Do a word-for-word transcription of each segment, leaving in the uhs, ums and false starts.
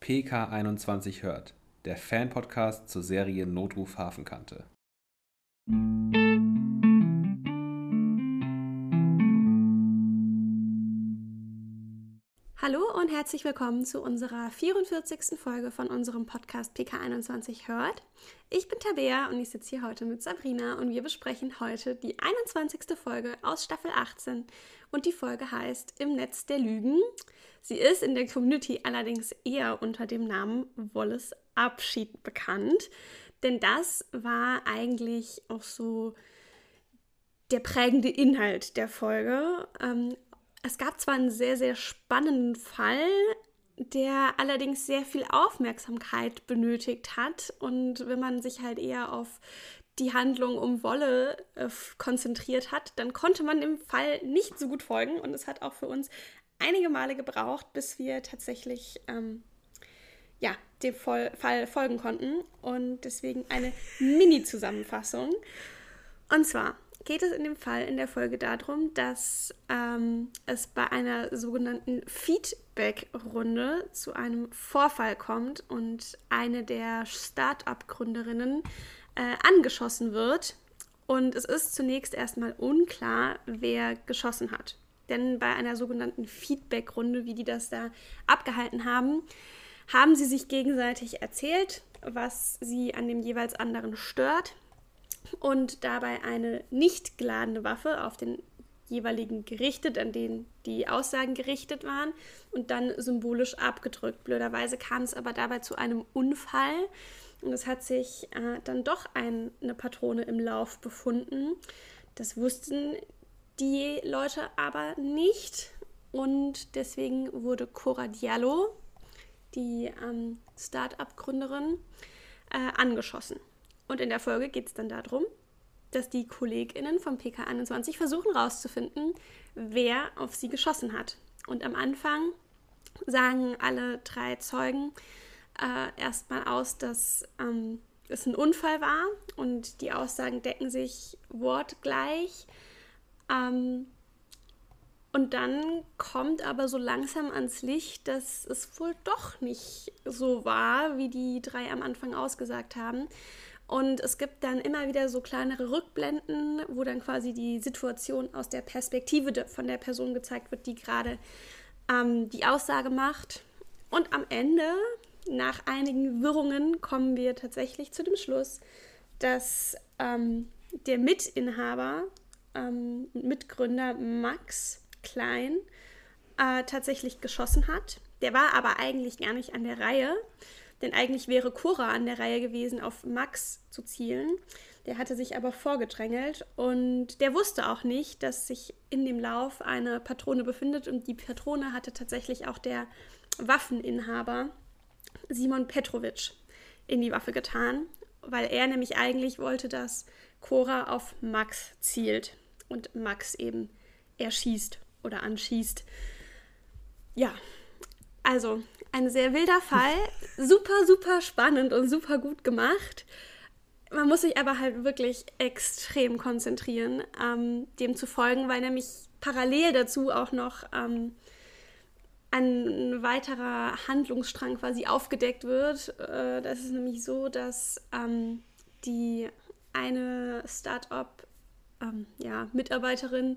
P K einundzwanzig hört, der Fan-Podcast zur Serie Notruf Hafenkante. Hallo und herzlich willkommen zu unserer vierundvierzigsten Folge von unserem Podcast P K einundzwanzig hört. Ich bin Tabea und ich sitze hier heute mit Sabrina und wir besprechen heute die einundzwanzigste Folge aus Staffel achtzehn und die Folge heißt Im Netz der Lügen. Sie ist in der Community allerdings eher unter dem Namen Wolles Abschied bekannt, denn das war eigentlich auch so der prägende Inhalt der Folge. Ähm, Es gab zwar einen sehr, sehr spannenden Fall, der allerdings sehr viel Aufmerksamkeit benötigt hat. Und wenn man sich halt eher auf die Handlung um Wolle äh, konzentriert hat, dann konnte man dem Fall nicht so gut folgen. Und es hat auch für uns einige Male gebraucht, bis wir tatsächlich ähm, ja, dem Vol- Fall folgen konnten. Und deswegen eine Mini-Zusammenfassung. Und zwar geht es in dem Fall in der Folge darum, dass ähm, es bei einer sogenannten Feedback-Runde zu einem Vorfall kommt und eine der Start-up-Gründerinnen äh, angeschossen wird. Und es ist zunächst erstmal unklar, wer geschossen hat. Denn bei einer sogenannten Feedback-Runde, wie die das da abgehalten haben, haben sie sich gegenseitig erzählt, was sie an dem jeweils anderen stört. Und dabei eine nicht geladene Waffe auf den jeweiligen gerichtet, an den die Aussagen gerichtet waren und dann symbolisch abgedrückt. Blöderweise kam es aber dabei zu einem Unfall und es hat sich äh, dann doch ein, eine Patrone im Lauf befunden. Das wussten die Leute aber nicht und deswegen wurde Cora Diallo, die ähm, Start-up-Gründerin, äh, angeschossen. Und in der Folge geht es dann darum, dass die KollegInnen vom P K einundzwanzig versuchen herauszufinden, wer auf sie geschossen hat. Und am Anfang sagen alle drei Zeugen äh, erstmal aus, dass ähm, es ein Unfall war und die Aussagen decken sich wortgleich. Ähm, und dann kommt aber so langsam ans Licht, dass es wohl doch nicht so war, wie die drei am Anfang ausgesagt haben. Und es gibt dann immer wieder so kleinere Rückblenden, wo dann quasi die Situation aus der Perspektive von der Person gezeigt wird, die gerade ähm, die Aussage macht. Und am Ende, nach einigen Wirrungen, kommen wir tatsächlich zu dem Schluss, dass ähm, der Mitinhaber ähm, und Mitgründer Max Klein äh, tatsächlich geschossen hat. Der war aber eigentlich gar nicht an der Reihe. Denn eigentlich wäre Cora an der Reihe gewesen, auf Max zu zielen. Der hatte sich aber vorgedrängelt und der wusste auch nicht, dass sich in dem Lauf eine Patrone befindet. Und die Patrone hatte tatsächlich auch der Waffeninhaber Simon Petrovic in die Waffe getan, weil er nämlich eigentlich wollte, dass Cora auf Max zielt und Max eben erschießt oder anschießt. Ja, also ein sehr wilder Fall, super, super spannend und super gut gemacht. Man muss sich aber halt wirklich extrem konzentrieren, ähm, dem zu folgen, weil nämlich parallel dazu auch noch ähm, ein weiterer Handlungsstrang quasi aufgedeckt wird. Äh, das ist nämlich so, dass ähm, die eine Start-up ähm, ja, Mitarbeiterin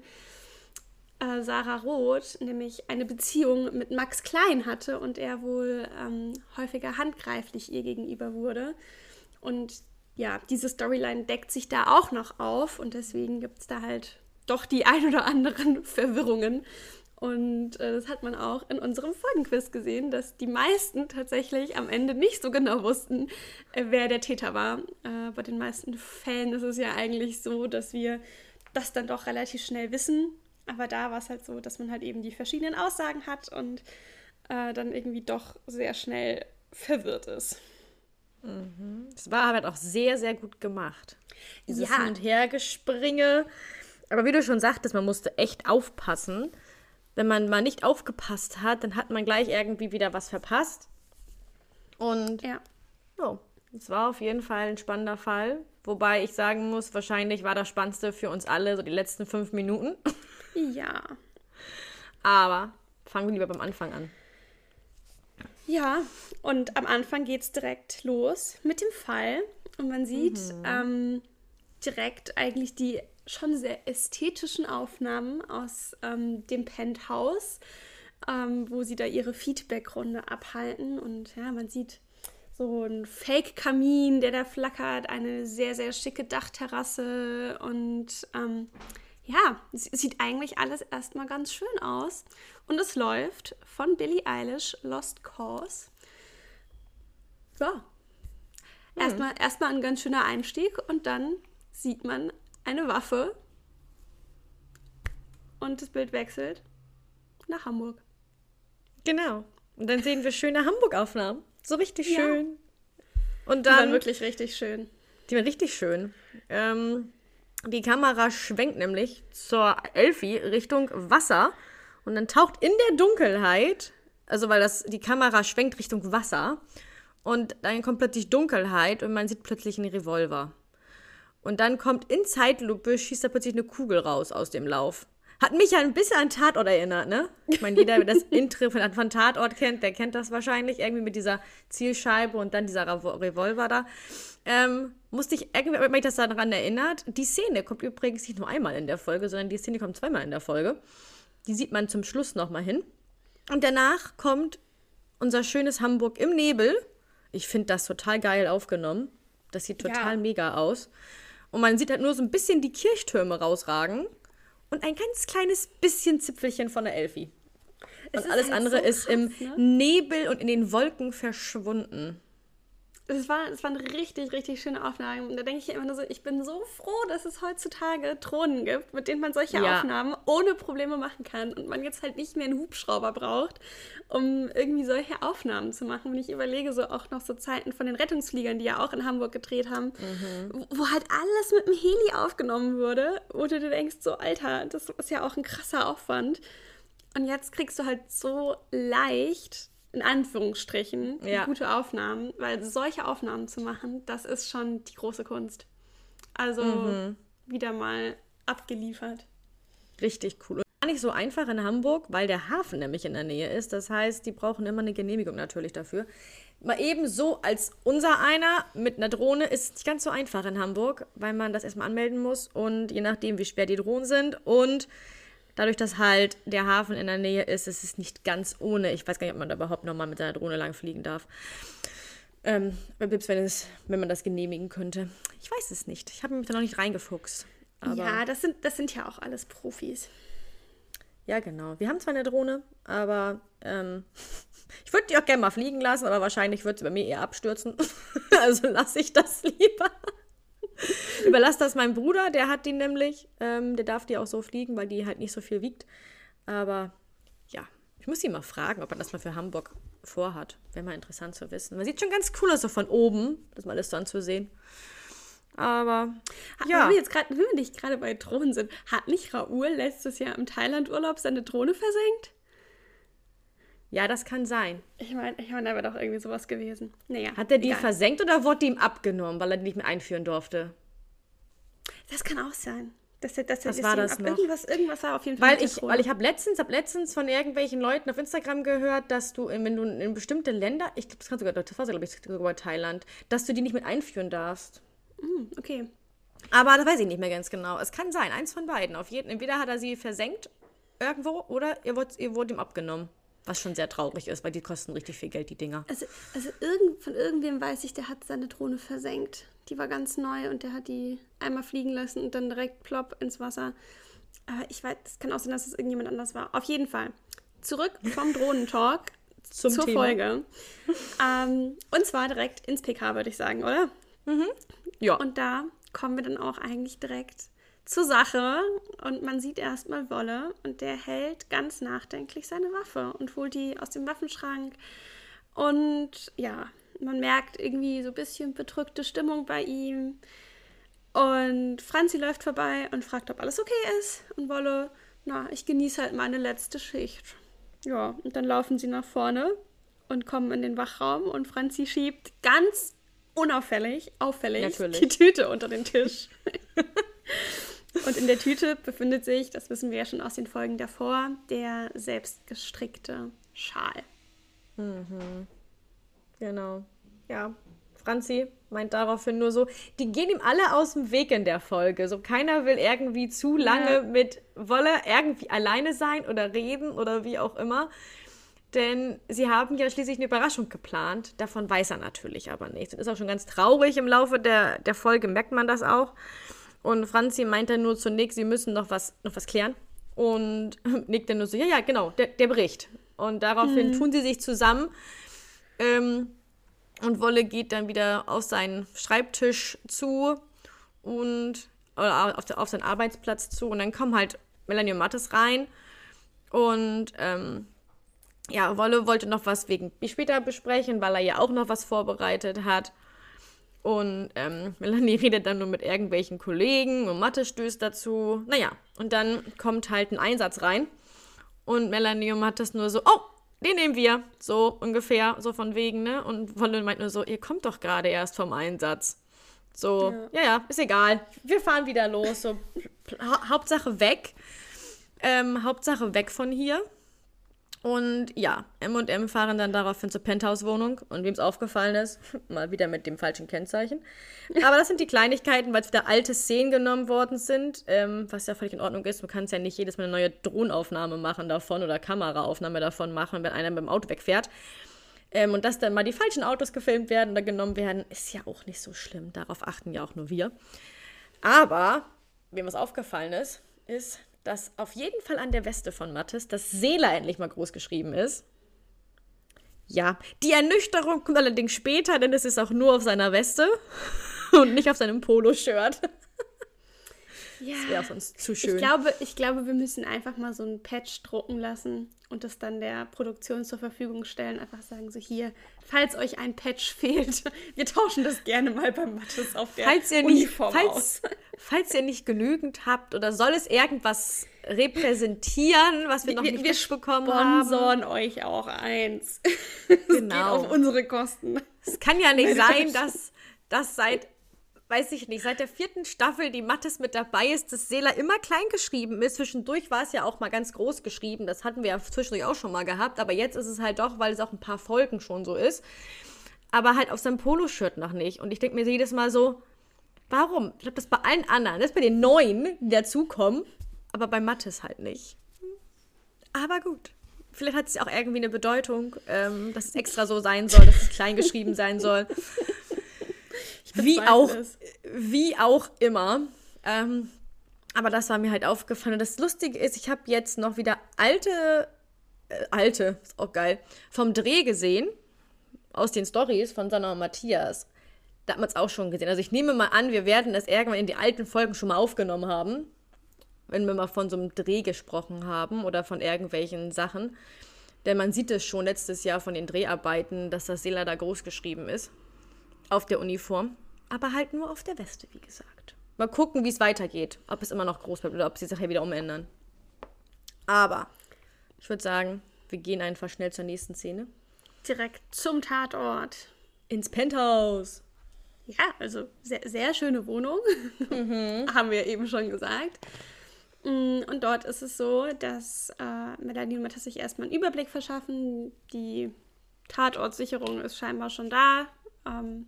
Sarah Roth nämlich eine Beziehung mit Max Klein hatte und er wohl ähm, häufiger handgreiflich ihr gegenüber wurde. Und ja, diese Storyline deckt sich da auch noch auf und deswegen gibt es da halt doch die ein oder anderen Verwirrungen. Und äh, das hat man auch in unserem Folgenquiz gesehen, dass die meisten tatsächlich am Ende nicht so genau wussten, äh, wer der Täter war. Äh, bei den meisten Fällen ist es ja eigentlich so, dass wir das dann doch relativ schnell wissen. Aber da war es halt so, dass man halt eben die verschiedenen Aussagen hat und äh, dann irgendwie doch sehr schnell verwirrt ist. Mhm. Das war halt auch sehr, sehr gut gemacht. Dieses Ja. Hin- und Hergespringe. Aber wie du schon sagtest, man musste echt aufpassen. Wenn man mal nicht aufgepasst hat, dann hat man gleich irgendwie wieder was verpasst. Und Ja. oh, es war auf jeden Fall ein spannender Fall. Wobei ich sagen muss, wahrscheinlich war das Spannendste für uns alle so die letzten fünf Minuten. Ja. Aber fangen wir lieber beim Anfang an. Ja, und am Anfang geht es direkt los mit dem Fall. Und man sieht mhm. ähm, direkt eigentlich die schon sehr ästhetischen Aufnahmen aus ähm, dem Penthouse, ähm, wo sie da ihre Feedback-Runde abhalten. Und ja, man sieht so einen Fake-Kamin, der da flackert, eine sehr, sehr schicke Dachterrasse. Und ähm, ja, es sieht eigentlich alles erstmal ganz schön aus. Und es läuft von Billie Eilish, Lost Cause. Ja, mhm. erstmal, erstmal ein ganz schöner Einstieg und dann sieht man eine Waffe und das Bild wechselt nach Hamburg. Genau. Und dann sehen wir schöne Hamburg-Aufnahmen. So richtig Ja. schön. Und dann, Die waren wirklich richtig schön. Die waren richtig schön. Ähm, die Kamera schwenkt nämlich zur Elfi Richtung Wasser. Und dann taucht in der Dunkelheit, also weil das die Kamera schwenkt Richtung Wasser. Und dann kommt plötzlich Dunkelheit und man sieht plötzlich einen Revolver. Und dann kommt in Zeitlupe, schießt da plötzlich eine Kugel raus aus dem Lauf. Hat mich ja ein bisschen an Tatort erinnert, ne? Ich meine, jeder, der das Intro von, von Tatort kennt, der kennt das wahrscheinlich. Irgendwie mit dieser Zielscheibe und dann dieser Revolver da. Ähm, musste ich irgendwie, wenn mich das daran erinnert. Die Szene kommt übrigens nicht nur einmal in der Folge, sondern die Szene kommt zweimal in der Folge. Die sieht man zum Schluss nochmal hin. Und danach kommt unser schönes Hamburg im Nebel. Ich finde das total geil aufgenommen. Das sieht total Ja. mega aus. Und man sieht halt nur so ein bisschen die Kirchtürme rausragen. Und ein ganz kleines bisschen Zipfelchen von der Elfi. Es Und ist alles halt andere so ist im krass, ne? Nebel und in den Wolken verschwunden. Es war, es waren richtig, richtig schöne Aufnahmen. Und da denke ich immer nur so, ich bin so froh, dass es heutzutage Drohnen gibt, mit denen man solche Ja. Aufnahmen ohne Probleme machen kann. Und man jetzt halt nicht mehr einen Hubschrauber braucht, um irgendwie solche Aufnahmen zu machen. Und ich überlege so auch noch so Zeiten von den Rettungsfliegern, die ja auch in Hamburg gedreht haben, wo, wo halt alles mit dem Heli aufgenommen wurde, wo du dir denkst, so Alter, das ist ja auch ein krasser Aufwand. Und jetzt kriegst du halt so leicht, in Anführungsstrichen, Ja. gute Aufnahmen, weil solche Aufnahmen zu machen, das ist schon die große Kunst. Also Mhm. wieder mal abgeliefert. Richtig cool. Und gar nicht so einfach in Hamburg, weil der Hafen nämlich in der Nähe ist. Das heißt, die brauchen immer eine Genehmigung natürlich dafür. Mal eben so als unser einer mit einer Drohne ist es nicht ganz so einfach in Hamburg, weil man das erstmal anmelden muss und je nachdem, wie schwer die Drohnen sind und dadurch, dass halt der Hafen in der Nähe ist, ist es nicht ganz ohne. Ich weiß gar nicht, ob man da überhaupt nochmal mit seiner Drohne lang fliegen darf. Ähm, selbst wenn, es, wenn man das genehmigen könnte. Ich weiß es nicht. Ich habe mich da noch nicht reingefuchst. Aber Ja, das sind, das sind ja auch alles Profis. ja, genau. Wir haben zwar eine Drohne, aber ähm, ich würde die auch gerne mal fliegen lassen, aber wahrscheinlich wird sie bei mir eher abstürzen. Also lasse ich das lieber. Überlass das meinem Bruder, der hat die nämlich. Ähm, der darf die auch so fliegen, weil die halt nicht so viel wiegt. Aber ja, ich muss ihn mal fragen, ob er das mal für Hamburg vorhat. Wäre mal interessant zu wissen. Man sieht schon ganz cool aus, so von oben, das mal alles so anzusehen. Aber ja. Wenn wir jetzt gerade, wenn wir nicht gerade bei Drohnen sind, hat nicht Raoul letztes Jahr im Thailand-Urlaub seine Drohne versenkt? Ja, das kann sein. Ich meine, ich mein, da wäre doch irgendwie sowas gewesen. Naja, Hat er die egal. versenkt oder wurde die ihm abgenommen, weil er die nicht mehr einführen durfte? Das kann auch sein. Dass, er- dass, er- Was dass war sie ihm das ab- noch? Irgendwas, irgendwas war auf jeden Fall Weil mit der ich, Drohne. weil ich habe letztens, hab letztens von irgendwelchen Leuten auf Instagram gehört, dass du, in, wenn du in bestimmte Länder, ich glaube, das kannst du sogar, das war glaube ich sogar bei Thailand, dass du die nicht mit einführen darfst. Hm, okay. Aber das weiß ich nicht mehr ganz genau. Es kann sein, eins von beiden. Auf jeden, entweder hat er sie versenkt irgendwo oder ihr wurde, ihr wurde ihm abgenommen. Was schon sehr traurig ist, weil die kosten richtig viel Geld, die Dinger. Also, also irgend, von irgendwem weiß ich, der hat seine Drohne versenkt. Die war ganz neu und der hat die einmal fliegen lassen und dann direkt plopp ins Wasser. Aber ich weiß, es kann auch sein, dass es irgendjemand anders war. Auf jeden Fall. Zurück vom Drohnentalk Zum zur Thema. Folge. ähm, und zwar direkt ins P K, würde ich sagen, oder? Ja. Und da kommen wir dann auch eigentlich direkt zur Sache und man sieht erstmal Wolle und der hält ganz nachdenklich seine Waffe und holt die aus dem Waffenschrank und ja, man merkt irgendwie so ein bisschen bedrückte Stimmung bei ihm und Franzi läuft vorbei und fragt, ob alles okay ist und Wolle, na, ich genieße halt meine letzte Schicht. Ja, und dann laufen sie nach vorne und kommen in den Wachraum und Franzi schiebt ganz unauffällig, auffällig Natürlich. die Tüte unter den Tisch. Und in der Tüte befindet sich, das wissen wir ja schon aus den Folgen davor, der selbstgestrickte Schal. Genau. Ja, Franzi meint daraufhin nur so, die gehen ihm alle aus dem Weg in der Folge. So, keiner will irgendwie zu lange Ja. mit Wolle irgendwie alleine sein oder reden oder wie auch immer. Denn sie haben ja schließlich eine Überraschung geplant. Davon weiß er natürlich aber nichts. Und ist auch schon ganz traurig im Laufe der, der Folge, merkt man das auch. Und Franzi meint dann nur zu Nick, sie müssen noch was, noch was klären. Und Nick dann nur so, ja, ja, genau, der, der Bericht. Und daraufhin tun sie sich zusammen. Ähm, und Wolle geht dann wieder auf seinen Schreibtisch zu und oder auf, auf seinen Arbeitsplatz zu. Und dann kommen halt Melanie und Mathis rein. Und ähm, ja, Wolle wollte noch was wegen später besprechen, weil er ja auch noch was vorbereitet hat. Und ähm, Melanie redet dann nur mit irgendwelchen Kollegen und Mathe stößt dazu. Naja, und dann kommt halt ein Einsatz rein. Und Melanie und Mathis nur so, oh, den nehmen wir. So ungefähr, so von wegen, ne? Und Wolle meint nur so, ihr kommt doch gerade erst vom Einsatz. So, ja, ja, ja, ist egal. Wir fahren wieder los. So, ha- Hauptsache weg. Ähm, Hauptsache weg von hier. Und ja, M und M fahren dann daraufhin zur Penthouse-Wohnung. Und wem es aufgefallen ist, mal wieder mit dem falschen Kennzeichen. Aber das sind die Kleinigkeiten, weil es wieder alte Szenen genommen worden sind, ähm, was ja völlig in Ordnung ist. Man kann es ja nicht jedes Mal eine neue Drohnenaufnahme machen davon oder Kameraaufnahme davon machen, wenn einer mit dem Auto wegfährt. Ähm, und dass dann mal die falschen Autos gefilmt werden oder genommen werden, ist ja auch nicht so schlimm. Darauf achten ja auch nur wir. Aber, wem was aufgefallen ist, ist, dass auf jeden Fall an der Weste von Mathis das Seela endlich mal groß geschrieben ist. Ja, die Ernüchterung kommt allerdings später, denn es ist auch nur auf seiner Weste und nicht auf seinem Poloshirt. Ja, Das wäre sonst zu schön. ich glaube, ich glaube, wir müssen einfach mal so ein Patch drucken lassen und das dann der Produktion zur Verfügung stellen. Einfach sagen so, hier, falls euch ein Patch fehlt, wir tauschen das gerne mal beim Mathis auf der falls ihr nicht, Uniform falls, aus. falls ihr nicht genügend habt oder soll es irgendwas repräsentieren, was wir noch wir, nicht wir mitbekommen haben. sponsoren euch auch eins. Das Genau. geht auf unsere Kosten. Es kann ja nicht Meine sein, Güte. dass, dass seit, weiß ich nicht, seit der vierten Staffel, die Mathis mit dabei ist, dass Seela immer klein geschrieben ist. Zwischendurch war es ja auch mal ganz groß geschrieben. Das hatten wir ja zwischendurch auch schon mal gehabt. Aber jetzt ist es halt doch, weil es auch ein paar Folgen schon so ist. Aber halt auf seinem Poloshirt noch nicht. Und ich denke mir jedes Mal so, warum? Ich glaube, das bei allen anderen, das bei den Neuen, die dazukommen, aber bei Mathis halt nicht. Aber gut. Vielleicht hat es auch irgendwie eine Bedeutung, ähm, dass es extra so sein soll, dass es klein geschrieben sein soll. Wie bezweifle auch, es. wie auch immer. Ähm, aber das war mir halt aufgefallen. Und das Lustige ist, ich habe jetzt noch wieder alte, äh, alte, ist auch geil, vom Dreh gesehen, aus den Storys von Sanna und Matthias. Da hat man es auch schon gesehen. Also ich nehme mal an, wir werden das irgendwann in die alten Folgen schon mal aufgenommen haben, wenn wir mal von so einem Dreh gesprochen haben oder von irgendwelchen Sachen. Denn man sieht es schon letztes Jahr von den Dreharbeiten, dass das Seela da groß geschrieben ist. Auf der Uniform. Aber halt nur auf der Weste, wie gesagt. Mal gucken, wie es weitergeht. Ob es immer noch groß bleibt oder ob sie sich nachher wieder umändern. Aber ich würde sagen, wir gehen einfach schnell zur nächsten Szene. Direkt zum Tatort. Ins Penthouse. Ja, also sehr, sehr schöne Wohnung, haben wir eben schon gesagt. Und dort ist es so, dass äh, Melanie und Mathis sich erstmal einen Überblick verschaffen. Die Tatortsicherung ist scheinbar schon da. Ähm,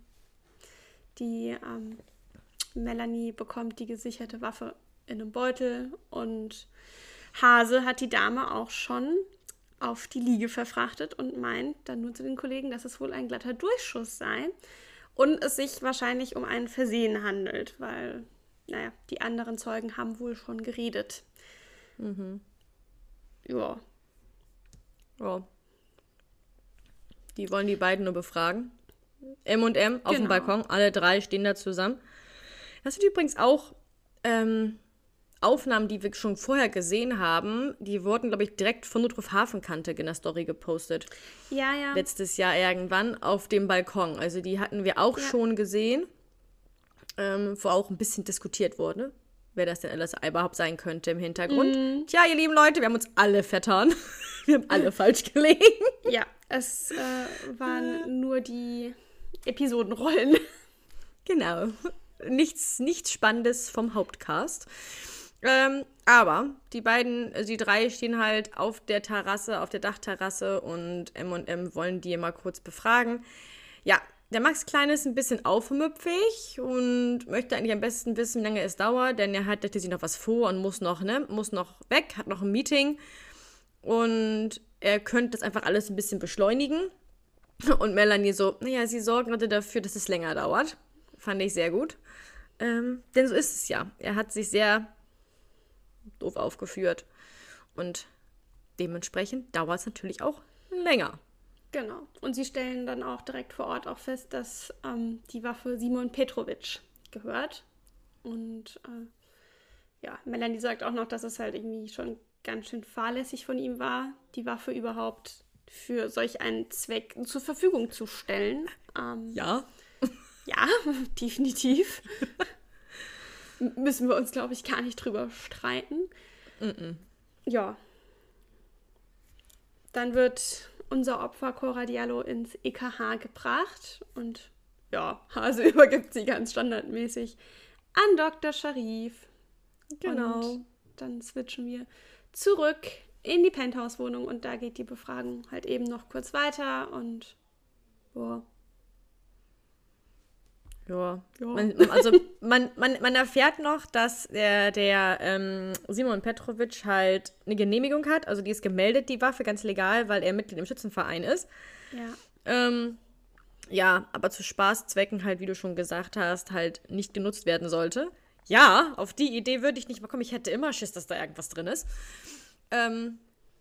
die ähm, Melanie bekommt die gesicherte Waffe in einem Beutel und Hase hat die Dame auch schon auf die Liege verfrachtet und meint dann nur zu den Kollegen, dass es wohl ein glatter Durchschuss sei und es sich wahrscheinlich um ein Versehen handelt, weil, naja, die anderen Zeugen haben wohl schon geredet. Mhm. Ja. Ja. Die wollen die beiden nur befragen. M und M auf dem Genau. Balkon. Alle drei stehen da zusammen. Das sind übrigens auch ähm, Aufnahmen, die wir schon vorher gesehen haben. Die wurden, glaube ich, direkt von Notruf Hafenkante in der Story gepostet. Ja, ja. Letztes Jahr irgendwann auf dem Balkon. Also die hatten wir auch Ja. schon gesehen. Ähm, wo auch ein bisschen diskutiert wurde, wer das denn alles überhaupt sein könnte im Hintergrund. Mhm. Tja, ihr lieben Leute, wir haben uns alle vertan. Wir haben alle falsch gelegen. Ja, es äh, waren nur die Episodenrollen. Genau. Nichts, nichts Spannendes vom Hauptcast. Ähm, aber die beiden, also die drei stehen halt auf der Terrasse, auf der Dachterrasse und M und M wollen die mal kurz befragen. Ja, der Max Klein ist ein bisschen aufmüpfig und möchte eigentlich am besten wissen, wie lange es dauert, denn er hat sich noch was vor und muss noch, ne, muss noch weg, hat noch ein Meeting und er könnte das einfach alles ein bisschen beschleunigen. Und Melanie so, naja, sie sorgen gerade dafür, dass es länger dauert. Fand ich sehr gut. Ähm, denn so ist es ja. Er hat sich sehr doof aufgeführt. Und dementsprechend dauert es natürlich auch länger. Genau. Und sie stellen dann auch direkt vor Ort auch fest, dass ähm, die Waffe Simon Petrovic gehört. Und äh, ja, Melanie sagt auch noch, dass es halt irgendwie schon ganz schön fahrlässig von ihm war, die Waffe überhaupt für solch einen Zweck zur Verfügung zu stellen. Ähm, Ja. Ja, definitiv. M- Müssen wir uns, glaube ich, gar nicht drüber streiten. Mm-mm. Ja. Dann wird unser Opfer Cora Diallo ins E K H gebracht und ja, Hase übergibt sie ganz standardmäßig an Doktor Sharif. Genau. Und dann switchen wir zurück in die Penthouse-Wohnung und da geht die Befragung halt eben noch kurz weiter und boah. Ja. Ja. Man, also man, man, man erfährt noch, dass der, der ähm, Simon Petrovic halt eine Genehmigung hat. Also die ist gemeldet, die Waffe, ganz legal, weil er Mitglied im Schützenverein ist. Ja. Ähm, ja, aber zu Spaßzwecken halt, wie du schon gesagt hast, halt nicht genutzt werden sollte. Ja, auf die Idee würde ich nicht mal kommen. Ich hätte immer Schiss, dass da irgendwas drin ist. Ähm,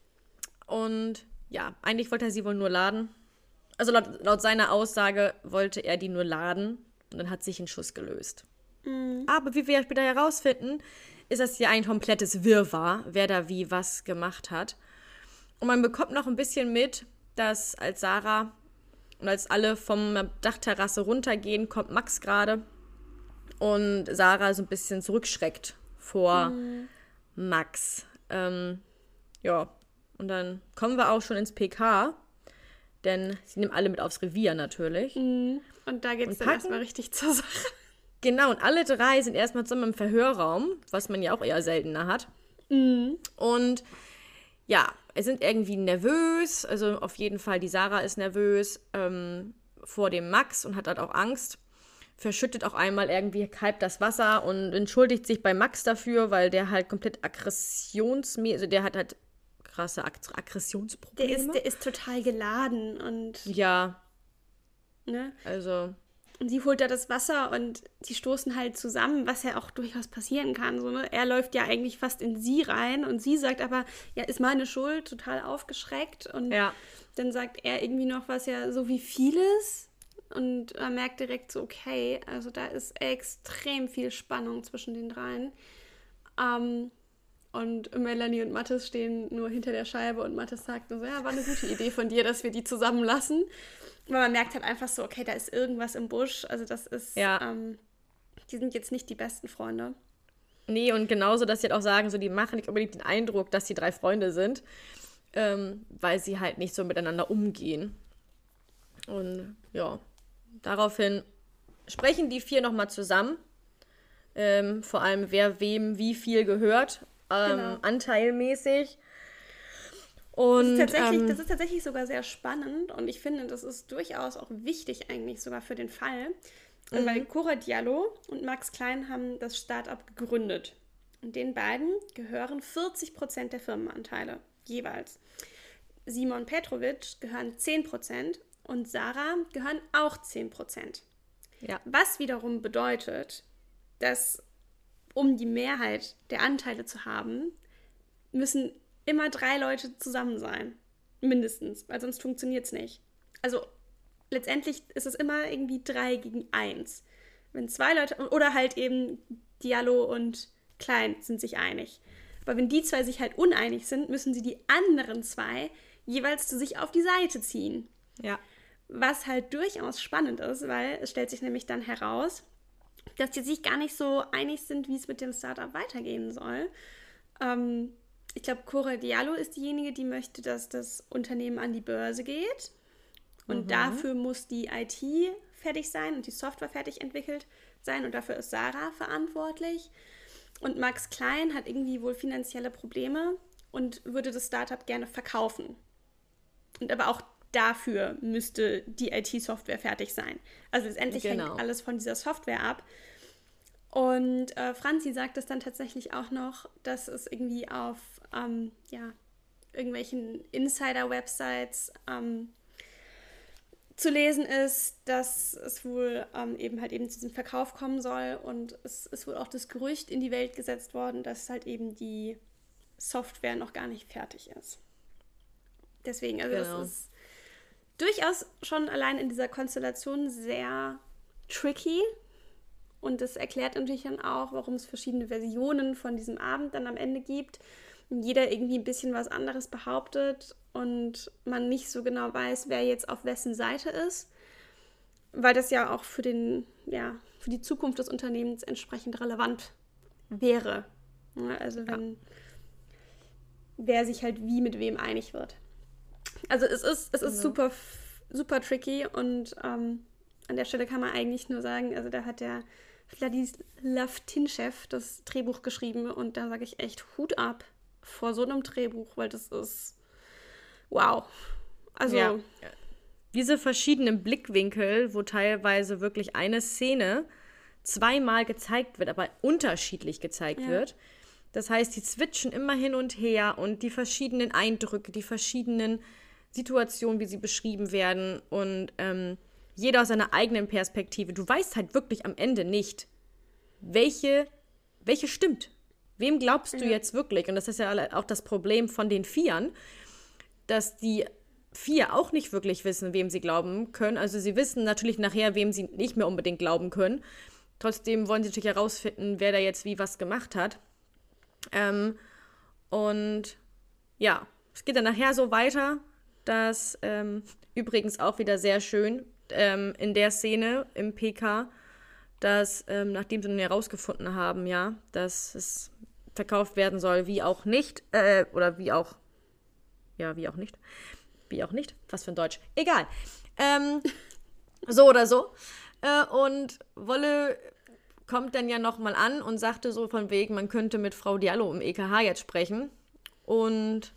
und ja, eigentlich wollte er sie wohl nur laden. Also laut, laut seiner Aussage wollte er die nur laden. Und dann hat sich ein Schuss gelöst. Mhm. Aber wie wir später herausfinden, ist das ja ein komplettes Wirrwarr, wer da wie was gemacht hat. Und man bekommt noch ein bisschen mit, dass als Sarah und als alle vom Dachterrasse runtergehen, kommt Max gerade. Und Sarah so ein bisschen zurückschreckt vor Mhm. Max. Ähm, ja, und dann kommen wir auch schon ins P K. Denn sie nehmen alle mit aufs Revier natürlich. Mhm. Und da geht es Und dann packen- erstmal richtig zur Sache. Genau, und alle drei sind erstmal zusammen im Verhörraum, was man ja auch eher seltener hat. Mhm. Und ja, es sind irgendwie nervös. Also auf jeden Fall, die Sarah ist nervös ähm, vor dem Max und hat halt auch Angst. Verschüttet auch einmal irgendwie halb das Wasser und entschuldigt sich bei Max dafür, weil der halt komplett aggressionsmäßig, also der hat halt krasse Ag- Der Aggressionsprobleme. ist, der ist total geladen und, Ja, ne? also, Und sie holt da das Wasser und die stoßen halt zusammen, was ja auch durchaus passieren kann. So, ne? Er läuft ja eigentlich fast in sie rein und sie sagt aber, ja, ist meine Schuld, total aufgeschreckt. Und ja. dann sagt er irgendwie noch was, ja, so wie vieles. Und man merkt direkt so, okay, also da ist extrem viel Spannung zwischen den dreien. Ähm, und Melanie und Mathis stehen nur hinter der Scheibe und Mathis sagt nur so, ja, war eine gute Idee von dir, dass wir die zusammenlassen. Aber man merkt halt einfach so, okay, da ist irgendwas im Busch. Also das ist, Ja. ähm, die sind jetzt nicht die besten Freunde. Nee, und genauso, dass sie halt auch sagen, so, die machen nicht unbedingt den Eindruck, dass die drei Freunde sind, ähm, weil sie halt nicht so miteinander umgehen. Und ja, daraufhin sprechen die vier nochmal zusammen. Ähm, vor allem, wer wem wie viel gehört, ähm, Genau. anteilmäßig. Das Und ist, tatsächlich, ähm, das ist tatsächlich sogar sehr spannend und ich finde, das ist durchaus auch wichtig eigentlich sogar für den Fall. Mhm. Weil Cora Diallo und Max Klein haben das Start-up gegründet. Und den beiden gehören vierzig Prozent der Firmenanteile jeweils. Simon Petrovic gehören zehn Prozent und Sarah gehören auch zehn Prozent. ja, Was wiederum bedeutet, dass um die Mehrheit der Anteile zu haben, müssen immer drei Leute zusammen sein. Mindestens, weil sonst funktioniert es nicht. Also letztendlich ist es immer irgendwie drei gegen eins. Wenn zwei Leute, oder halt eben Diallo und Klein sind sich einig. Aber wenn die zwei sich halt uneinig sind, müssen sie die anderen zwei jeweils zu sich auf die Seite ziehen. ja. Was halt durchaus spannend ist, weil es stellt sich nämlich dann heraus, dass die sich gar nicht so einig sind, wie es mit dem Startup weitergehen soll. Ähm, ich glaube, Cora Diallo ist diejenige, die möchte, dass das Unternehmen an die Börse geht. Und Mhm. dafür muss die I T fertig sein und die Software fertig entwickelt sein. Und dafür ist Sarah verantwortlich. Und Max Klein hat irgendwie wohl finanzielle Probleme und würde das Startup gerne verkaufen. Und aber auch dafür müsste die I T-Software fertig sein. Also letztendlich Genau. hängt alles von dieser Software ab. Und äh, Franzi sagt es dann tatsächlich auch noch, dass es irgendwie auf ähm, ja, irgendwelchen Insider-Websites ähm, zu lesen ist, dass es wohl ähm, eben halt eben zu diesem Verkauf kommen soll. Und es ist wohl auch das Gerücht in die Welt gesetzt worden, dass halt eben die Software noch gar nicht fertig ist. Deswegen, also Genau. das ist durchaus schon allein in dieser Konstellation sehr tricky. Und das erklärt natürlich dann auch, warum es verschiedene Versionen von diesem Abend dann am Ende gibt. Und jeder irgendwie ein bisschen was anderes behauptet und man nicht so genau weiß, wer jetzt auf wessen Seite ist. Weil das ja auch für den, ja, für die Zukunft des Unternehmens entsprechend relevant wäre. Ja, also wenn ja. wer sich halt wie mit wem einig wird. Also es ist, es ist ja. super, super tricky und ähm, an der Stelle kann man eigentlich nur sagen, also da hat der Wladislaw Tinschew das Drehbuch geschrieben und da sage ich echt Hut ab vor so einem Drehbuch, weil das ist wow. Also ja. Diese verschiedenen Blickwinkel, wo teilweise wirklich eine Szene zweimal gezeigt wird, aber unterschiedlich gezeigt ja. wird. Das heißt, die switchen immer hin und her und die verschiedenen Eindrücke, die verschiedenen Situationen, wie sie beschrieben werden und ähm, jeder aus seiner eigenen Perspektive. Du weißt halt wirklich am Ende nicht, welche, welche stimmt. Wem glaubst du ja. jetzt wirklich? Und das ist ja auch das Problem von den Vieren, dass die Vier auch nicht wirklich wissen, wem sie glauben können. Also sie wissen natürlich nachher, wem sie nicht mehr unbedingt glauben können. Trotzdem wollen sie natürlich herausfinden, wer da jetzt wie was gemacht hat. Ähm, und ja, es geht dann nachher so weiter, dass ähm, übrigens auch wieder sehr schön ähm, in der Szene im P K, dass ähm, nachdem sie nun herausgefunden haben, ja, dass es verkauft werden soll, wie auch nicht, äh, oder wie auch, ja, wie auch nicht, wie auch nicht, was für ein Deutsch, egal, ähm, so oder so, äh, und Wolle kommt dann ja nochmal an und sagte so von wegen, man könnte mit Frau Diallo im E K H jetzt sprechen und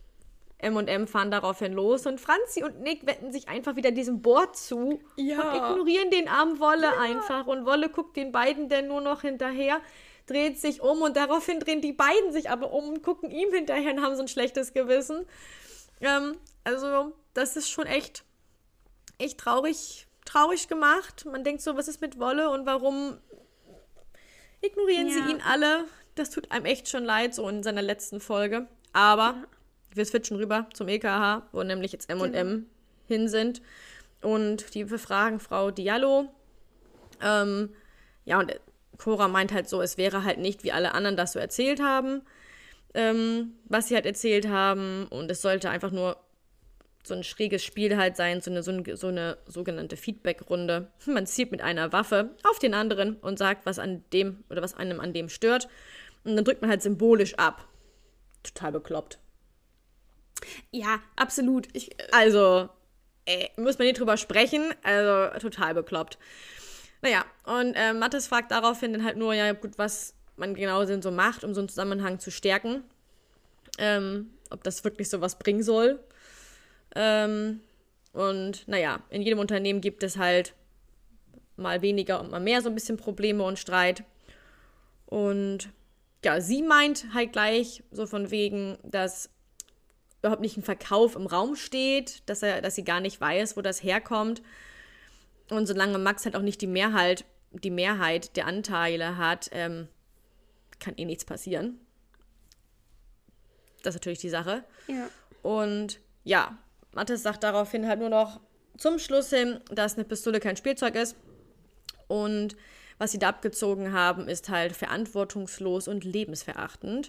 M und M fahren daraufhin los und Franzi und Nick wenden sich einfach wieder diesem Board zu ja. und ignorieren den armen Wolle ja. einfach und Wolle guckt den beiden dann nur noch hinterher, dreht sich um und daraufhin drehen die beiden sich aber um und gucken ihm hinterher und haben so ein schlechtes Gewissen. Ähm, also das ist schon echt, echt traurig, traurig gemacht. Man denkt so, was ist mit Wolle und warum ignorieren ja. sie ihn alle? Das tut einem echt schon leid, so in seiner letzten Folge. Aber ja. wir switchen rüber zum E K H, wo nämlich jetzt M und M genau. hin sind. Und die befragen Frau Diallo. Ähm, ja, und Cora meint halt so, es wäre halt nicht, wie alle anderen das so erzählt haben, ähm, was sie halt erzählt haben. Und es sollte einfach nur so ein schräges Spiel halt sein, so eine, so eine, so eine sogenannte Feedback-Runde. Man zielt mit einer Waffe auf den anderen und sagt, was an dem oder was einem an dem stört. Und dann drückt man halt symbolisch ab. Total bekloppt. Ja, absolut. Ich, äh also, ey, muss man nicht drüber sprechen. Also, total bekloppt. Naja, und äh, Mathis fragt daraufhin dann halt nur, ja gut, was man genau denn so macht, um so einen Zusammenhang zu stärken. Ähm, ob das wirklich so was bringen soll. Ähm, und naja, in jedem Unternehmen gibt es halt mal weniger und mal mehr so ein bisschen Probleme und Streit. Und ja, sie meint halt gleich so von wegen, dass überhaupt nicht ein Verkauf im Raum steht, dass er, dass sie gar nicht weiß, wo das herkommt. Und solange Max halt auch nicht die Mehrheit, die Mehrheit der Anteile hat, ähm, kann eh nichts passieren. Das ist natürlich die Sache. Ja. Und ja, Mathis sagt daraufhin halt nur noch zum Schluss hin, dass eine Pistole kein Spielzeug ist. Und was sie da abgezogen haben, ist halt verantwortungslos und lebensverachtend.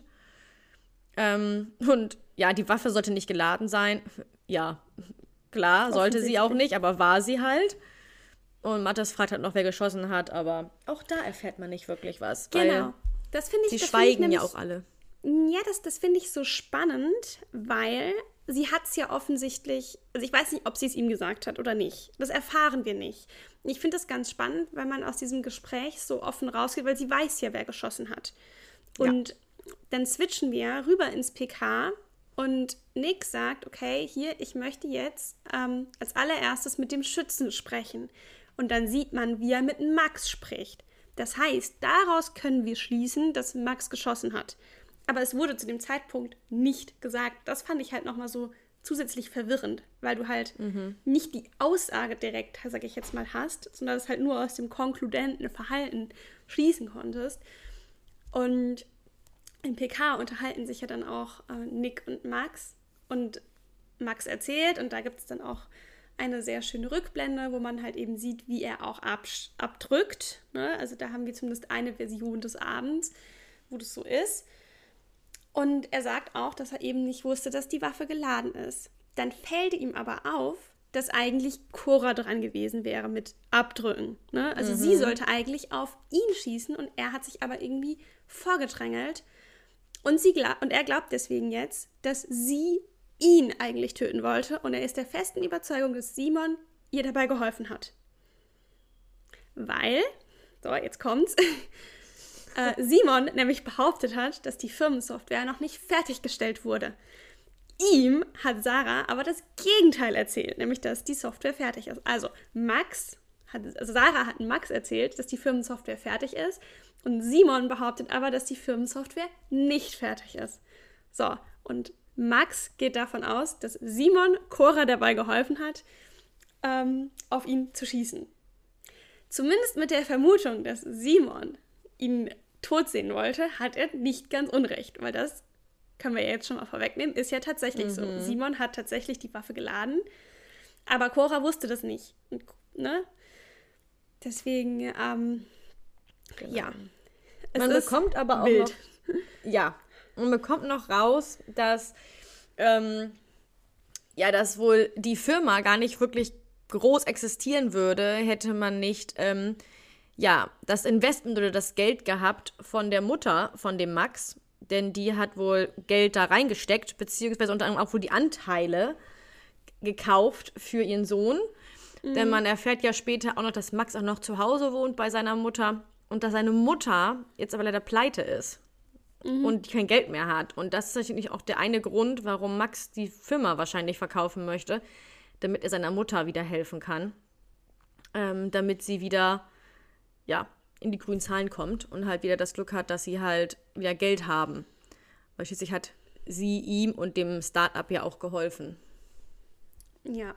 Ähm, und ja, die Waffe sollte nicht geladen sein. Ja, klar, sollte sie auch nicht, aber war sie halt. Und Mathis fragt halt noch, wer geschossen hat, aber auch da erfährt man nicht wirklich was. Genau, das finde ich. Sie das schweigen find ich nämlich, ja auch alle. Ja, das, das finde ich so spannend, weil sie hat es ja offensichtlich, also ich weiß nicht, ob sie es ihm gesagt hat oder nicht. Das erfahren wir nicht. Ich finde das ganz spannend, weil man aus diesem Gespräch so offen rausgeht, weil sie weiß ja, wer geschossen hat. Und ja. dann switchen wir rüber ins P K und Nick sagt, okay, hier, ich möchte jetzt ähm, als allererstes mit dem Schützen sprechen. Und dann sieht man, wie er mit Max spricht. Das heißt, daraus können wir schließen, dass Max geschossen hat. Aber es wurde zu dem Zeitpunkt nicht gesagt. Das fand ich halt nochmal so zusätzlich verwirrend, weil du halt mhm. nicht die Aussage direkt, sag ich jetzt mal, hast, sondern es halt nur aus dem konkludenten Verhalten schließen konntest. Und im P K unterhalten sich ja dann auch äh, Nick und Max und Max erzählt und da gibt es dann auch eine sehr schöne Rückblende, wo man halt eben sieht, wie er auch absch- abdrückt. Ne? Also da haben wir zumindest eine Version des Abends, wo das so ist. Und er sagt auch, dass er eben nicht wusste, dass die Waffe geladen ist. Dann fällt ihm aber auf, dass eigentlich Cora dran gewesen wäre mit Abdrücken. Ne? Also mhm. sie sollte eigentlich auf ihn schießen und er hat sich aber irgendwie vorgedrängelt. Und, sie glaub, und er glaubt deswegen jetzt, dass sie ihn eigentlich töten wollte. Und er ist der festen Überzeugung, dass Simon ihr dabei geholfen hat. Weil, so, jetzt kommt's, äh, Simon nämlich behauptet hat, dass die Firmensoftware noch nicht fertiggestellt wurde. Ihm hat Sarah aber das Gegenteil erzählt, nämlich, dass die Software fertig ist. Also Max, hat, also Sarah hat Max erzählt, dass die Firmensoftware fertig ist. Und Simon behauptet aber, dass die Firmensoftware nicht fertig ist. So, und Max geht davon aus, dass Simon Cora dabei geholfen hat, ähm, auf ihn zu schießen. Zumindest mit der Vermutung, dass Simon ihn tot sehen wollte, hat er nicht ganz unrecht, weil das, können wir ja jetzt schon mal vorwegnehmen, ist ja tatsächlich mhm. so. Simon hat tatsächlich die Waffe geladen, aber Cora wusste das nicht. Und, ne? Deswegen, ähm, genau. ja. Es man bekommt aber auch wild. noch, ja, man bekommt noch raus, dass, ähm, ja, dass wohl die Firma gar nicht wirklich groß existieren würde, hätte man nicht, ähm, ja, das Investment oder das Geld gehabt von der Mutter von dem Max, denn die hat wohl Geld da reingesteckt, beziehungsweise unter anderem auch wohl die Anteile gekauft für ihren Sohn, mhm. denn man erfährt ja später auch noch, dass Max auch noch zu Hause wohnt bei seiner Mutter und dass seine Mutter jetzt aber leider pleite ist mhm. und kein Geld mehr hat. Und das ist natürlich auch der eine Grund, warum Max die Firma wahrscheinlich verkaufen möchte, damit er seiner Mutter wieder helfen kann, ähm, damit sie wieder, ja, in die grünen Zahlen kommt und halt wieder das Glück hat, dass sie halt wieder Geld haben. Weil schließlich hat sie ihm und dem Start-up ja auch geholfen. Ja.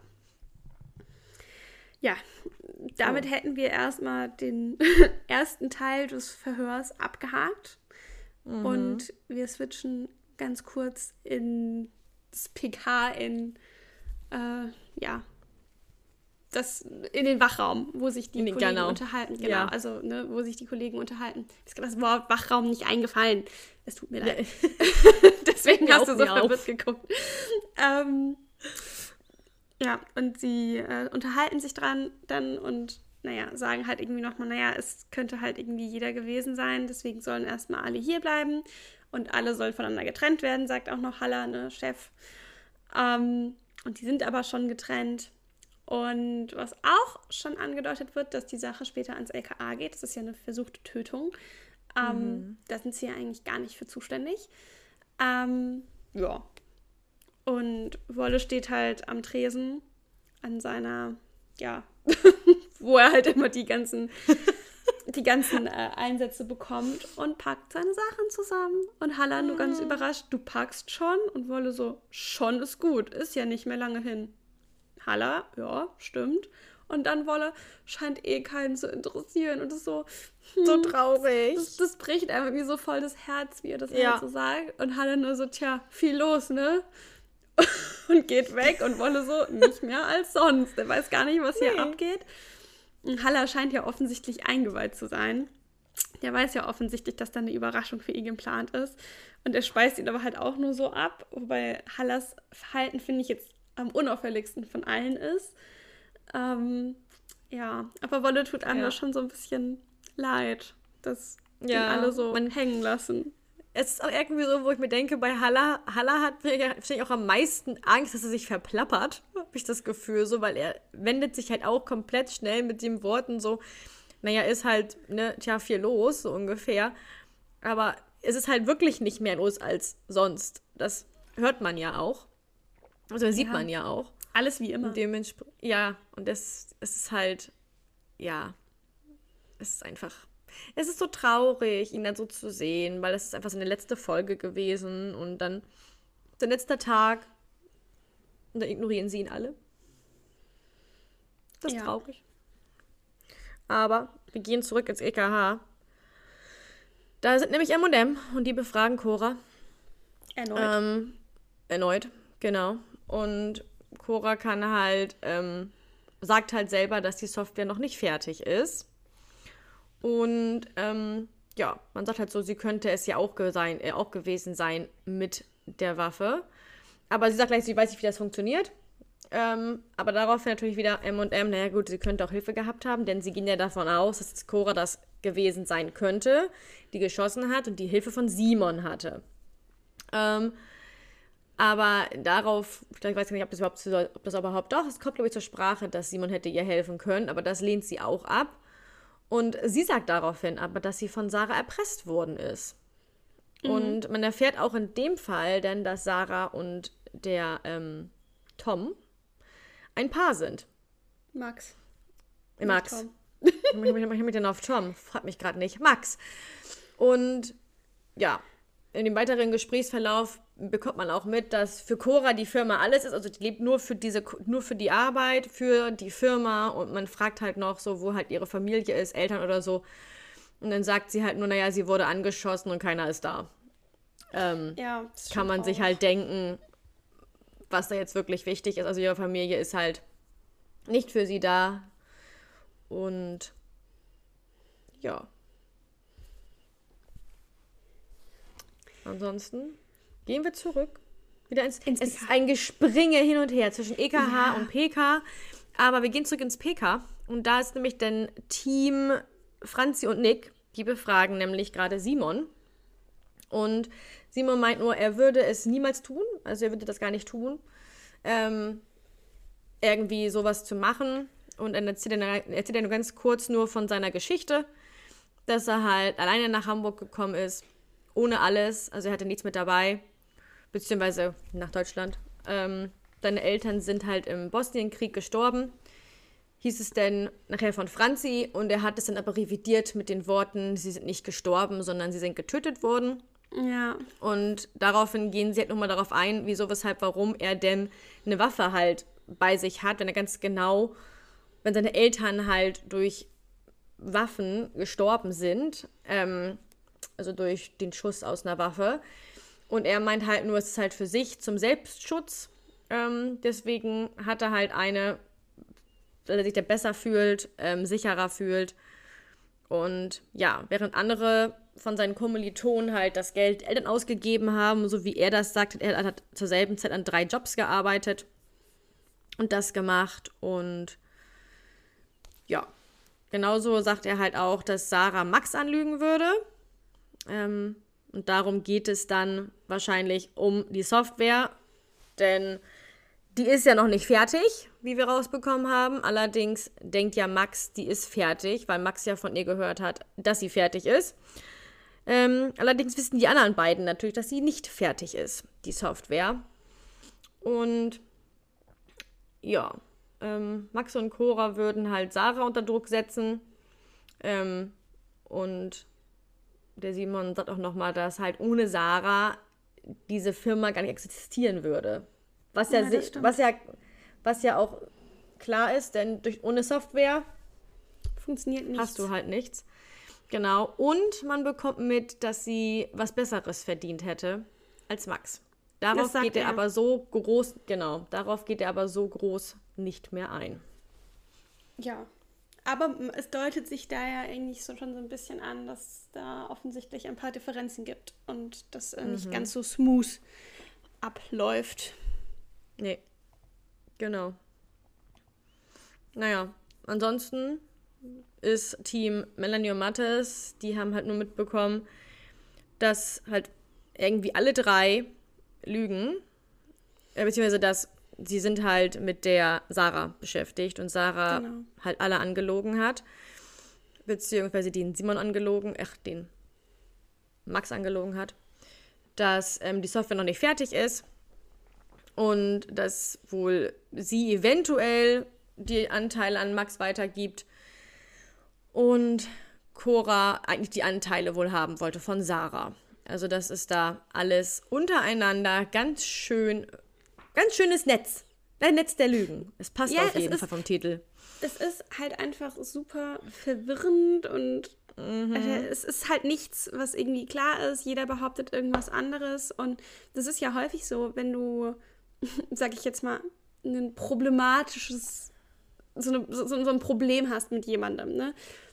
Ja, damit so. hätten wir erstmal den ersten Teil des Verhörs abgehakt. Mhm. Und wir switchen ganz kurz in das P K in, äh, ja, das, in den Wachraum, wo sich die in den, Kollegen genau. unterhalten. Genau, ja. also, ne, wo sich die Kollegen unterhalten. Mir ist gerade das Wort Wachraum nicht eingefallen. Es tut mir leid. Ja. Deswegen hast du so verwirrt auf. geguckt. Ähm, ja, und sie äh, unterhalten sich dran dann und, naja, sagen halt irgendwie nochmal, naja, es könnte halt irgendwie jeder gewesen sein, deswegen sollen erstmal alle hier bleiben und alle sollen voneinander getrennt werden, sagt auch noch Halla, ne, Chef. Ähm, und die sind aber schon getrennt. Und was auch schon angedeutet wird, dass die Sache später ans L K A geht, das ist ja eine versuchte Tötung. Ähm, mhm. Da sind sie ja eigentlich gar nicht für zuständig. Ähm, ja. Und Wolle steht halt am Tresen an seiner, ja, wo er halt immer die ganzen, die ganzen äh, Einsätze bekommt und packt seine Sachen zusammen. Und Halla nur ganz überrascht, du packst schon? Und Wolle so, schon ist gut, ist ja nicht mehr lange hin. Halla, ja, stimmt. Und dann Wolle, scheint eh keinen zu interessieren. Und das ist so, hm, so traurig. Das, das bricht einfach wie so voll das Herz, wie er das ja. halt so sagt. Und Halla nur so, tja, viel los, ne? Und geht weg und Wolle so, nicht mehr als sonst. Er weiß gar nicht, was hier nee. abgeht. Und Halla scheint ja offensichtlich eingeweiht zu sein. Der weiß ja offensichtlich, dass da eine Überraschung für ihn geplant ist. Und er speist ihn aber halt auch nur so ab. Wobei Hallas Verhalten, finde ich, jetzt am unauffälligsten von allen ist. Ähm, ja, aber Wolle tut einem ja. schon so ein bisschen leid, dass ja. ihn alle so Man, hängen lassen. Es ist auch irgendwie so, wo ich mir denke, bei Halla, Halla hat vielleicht auch am meisten Angst, dass er sich verplappert, habe ich das Gefühl, so, weil er wendet sich halt auch komplett schnell mit den Worten so, naja, ist halt, ne, tja, viel los, so ungefähr. Aber es ist halt wirklich nicht mehr los als sonst. Das hört man ja auch. Also sieht Ja. man ja auch. Alles wie immer. Und dementsprechend, ja, und das, es ist halt, ja, es ist einfach, es ist so traurig, ihn dann so zu sehen, weil es ist einfach seine letzte Folge gewesen und dann sein letzter Tag und dann ignorieren sie ihn alle. Das ist Ja. traurig. Aber wir gehen zurück ins E K H. Da sind nämlich M und M und die befragen Cora. Erneut. Ähm, erneut, genau. Und Cora kann halt, ähm, sagt halt selber, dass die Software noch nicht fertig ist. Und ähm, ja, man sagt halt so, sie könnte es ja auch, ge- sein, äh, auch gewesen sein mit der Waffe. Aber sie sagt gleich, sie weiß nicht, wie das funktioniert. Ähm, aber daraufhin natürlich wieder M und M, naja gut, sie könnte auch Hilfe gehabt haben, denn sie gehen ja davon aus, dass Cora das gewesen sein könnte, die geschossen hat und die Hilfe von Simon hatte. Ähm, aber darauf, ich weiß nicht, ob das überhaupt, ob das überhaupt doch, es kommt glaube ich zur Sprache, dass Simon hätte ihr helfen können, aber das lehnt sie auch ab. Und sie sagt daraufhin aber, dass sie von Sarah erpresst worden ist. Mhm. Und man erfährt auch in dem Fall dann, dass Sarah und der ähm, Tom ein Paar sind. Max. Äh, Max. Tom. Ich habe mich denn auf Tom, fragt mich gerade nicht. Max. Und ja, in dem weiteren Gesprächsverlauf bekommt man auch mit, dass für Cora die Firma alles ist. Also die lebt nur für diese, nur für die Arbeit, für die Firma. Und man fragt halt noch so, wo halt ihre Familie ist, Eltern oder so. Und dann sagt sie halt nur, naja, sie wurde angeschossen und keiner ist da. Ähm, Ja, das ist kann schon man sich traurig. halt denken, was da jetzt wirklich wichtig ist. Also ihre Familie ist halt nicht für sie da. Und ja. Ansonsten gehen wir zurück. Wieder ins, Ins es P K. ist ein Gespringe hin und her zwischen E K H Ja. und P K. Aber wir gehen zurück ins P K. Und da ist nämlich dann Team Franzi und Nick. Die befragen nämlich gerade Simon. Und Simon meint nur, er würde es niemals tun. Also er würde das gar nicht tun. Ähm, irgendwie sowas zu machen. Und dann erzählt er, erzählt er nur ganz kurz nur von seiner Geschichte, dass er halt alleine nach Hamburg gekommen ist, ohne alles. Also er hatte nichts mit dabei, beziehungsweise nach Deutschland. Ähm, seine Eltern sind halt im Bosnienkrieg gestorben, hieß es denn nachher von Franzi. Und er hat es dann aber revidiert mit den Worten, sie sind nicht gestorben, sondern sie sind getötet worden. Ja. Und daraufhin gehen sie halt nochmal darauf ein, wieso, weshalb, warum er denn eine Waffe halt bei sich hat, wenn er ganz genau, wenn seine Eltern halt durch Waffen gestorben sind, ähm, also durch den Schuss aus einer Waffe. Und er meint halt nur, es ist halt für sich zum Selbstschutz. Ähm, deswegen hat er halt eine, weil er sich da besser fühlt, ähm, sicherer fühlt. Und ja, während andere von seinen Kommilitonen halt das Geld Eltern ausgegeben haben, so wie er das sagt, er hat zur selben Zeit an drei Jobs gearbeitet und das gemacht. Und ja, genauso sagt er halt auch, dass Sarah Max anlügen würde. Ähm, und darum geht es dann wahrscheinlich um die Software, denn die ist ja noch nicht fertig, wie wir rausbekommen haben. Allerdings denkt ja Max, die ist fertig, weil Max ja von ihr gehört hat, dass sie fertig ist. Ähm, allerdings wissen die anderen beiden natürlich, dass sie nicht fertig ist, die Software. Und ja, ähm, Max und Cora würden halt Sarah unter Druck setzen. Ähm, und der Simon sagt auch nochmal, dass halt ohne Sarah diese Firma gar nicht existieren würde. Was ja, Ja, si- das stimmt. was ja, was ja auch klar ist, denn durch, ohne Software Funktioniert nicht. hast du halt nichts. Genau. Und man bekommt mit, dass sie was Besseres verdient hätte als Max. Das Darauf sagt geht er er. aber so groß, genau, darauf geht er aber so groß nicht mehr ein. Ja. Aber m, es deutet sich da ja eigentlich so schon so ein bisschen an, dass da offensichtlich ein paar Differenzen gibt und das äh, nicht ganz so smooth abläuft. Nee. Genau. Naja, ansonsten ist Team Melanie und Mattes, die haben halt nur mitbekommen, dass halt irgendwie alle drei lügen. Äh, beziehungsweise, dass sie sind halt mit der Sarah beschäftigt und Sarah Genau. halt alle angelogen hat. Beziehungsweise den Simon angelogen, ach, den Max angelogen hat, dass ähm, die Software noch nicht fertig ist und dass wohl sie eventuell die Anteile an Max weitergibt und Cora eigentlich die Anteile wohl haben wollte von Sarah. Also das ist da alles untereinander ganz schön, ganz schönes Netz. Ein Netz der Lügen. Es passt Ja, auf es jeden ist- Fall vom Titel. Es ist halt einfach super verwirrend und äh, es ist halt nichts, was irgendwie klar ist. Jeder behauptet irgendwas anderes und das ist ja häufig so, wenn du, sag ich jetzt mal, ein problematisches, so, eine, so, so ein Problem hast mit jemandem, ne?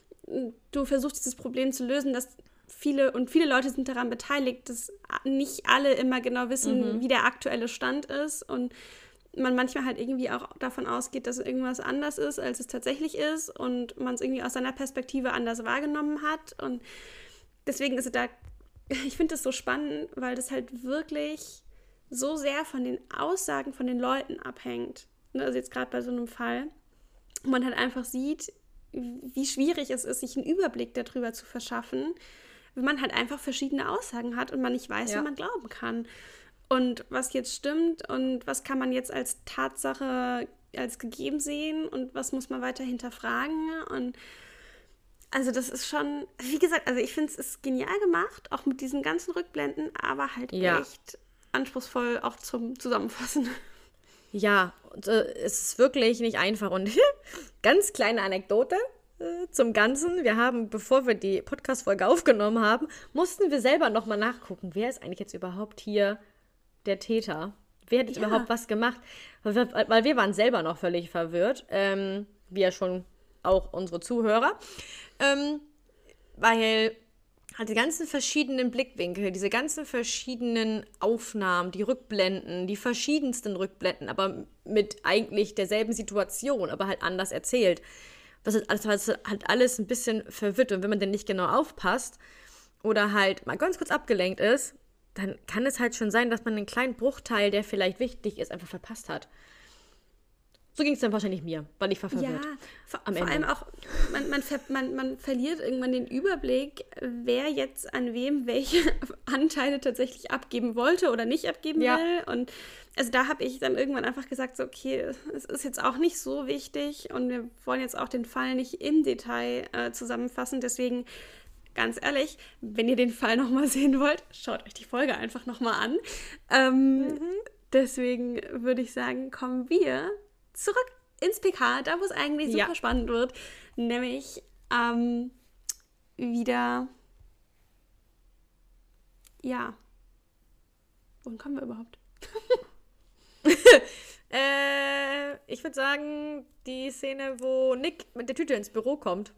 Du versuchst dieses Problem zu lösen, dass viele und viele Leute sind daran beteiligt, dass nicht alle immer genau wissen, wie der aktuelle Stand ist und man manchmal halt irgendwie auch davon ausgeht, dass irgendwas anders ist, als es tatsächlich ist und man es irgendwie aus seiner Perspektive anders wahrgenommen hat und deswegen ist es da, ich finde das so spannend, weil das halt wirklich so sehr von den Aussagen von den Leuten abhängt. Ne, also jetzt gerade bei so einem Fall, wo man halt einfach sieht, wie schwierig es ist, sich einen Überblick darüber zu verschaffen, wenn man halt einfach verschiedene Aussagen hat und man nicht weiß, Ja. wie man glauben kann. Und was jetzt stimmt und was kann man jetzt als Tatsache, als gegeben sehen und was muss man weiter hinterfragen. Und also das ist schon, wie gesagt, also ich finde es ist genial gemacht, auch mit diesen ganzen Rückblenden, aber halt Ja. echt anspruchsvoll auch zum Zusammenfassen. Ja, und, äh, es ist wirklich nicht einfach. Und ganz kleine Anekdote äh, zum Ganzen. Wir haben, bevor wir die Podcast-Folge aufgenommen haben, mussten wir selber nochmal nachgucken, wer ist eigentlich jetzt überhaupt hier der Täter? Wer hat jetzt Ja. überhaupt was gemacht? Weil wir, weil wir waren selber noch völlig verwirrt. Ähm, wie ja schon auch unsere Zuhörer. Ähm, weil halt die ganzen verschiedenen Blickwinkel, diese ganzen verschiedenen Aufnahmen, die Rückblenden, die verschiedensten Rückblenden, aber mit eigentlich derselben Situation, aber halt anders erzählt. Das ist alles, das ist halt alles ein bisschen verwirrt. Und wenn man denn nicht genau aufpasst oder halt mal ganz kurz abgelenkt ist, dann kann es halt schon sein, dass man einen kleinen Bruchteil, der vielleicht wichtig ist, einfach verpasst hat. So ging es dann wahrscheinlich mir, weil ich war verwirrt. Ja, vor, am vor Ende. allem auch, man, man, ver, man, man verliert irgendwann den Überblick, wer jetzt an wem welche Anteile tatsächlich abgeben wollte oder nicht abgeben Ja. will. Und also da habe ich dann irgendwann einfach gesagt, so, okay, es ist jetzt auch nicht so wichtig und wir wollen jetzt auch den Fall nicht im Detail äh, zusammenfassen. Deswegen, ganz ehrlich, wenn ihr den Fall nochmal sehen wollt, schaut euch die Folge einfach nochmal an. Ähm, Deswegen würde ich sagen, kommen wir zurück ins P K, da wo es eigentlich super Ja. spannend wird, nämlich ähm, wieder, ja, wohin kommen wir überhaupt? Äh, ich würde sagen, die Szene, wo Nick mit der Tüte ins Büro kommt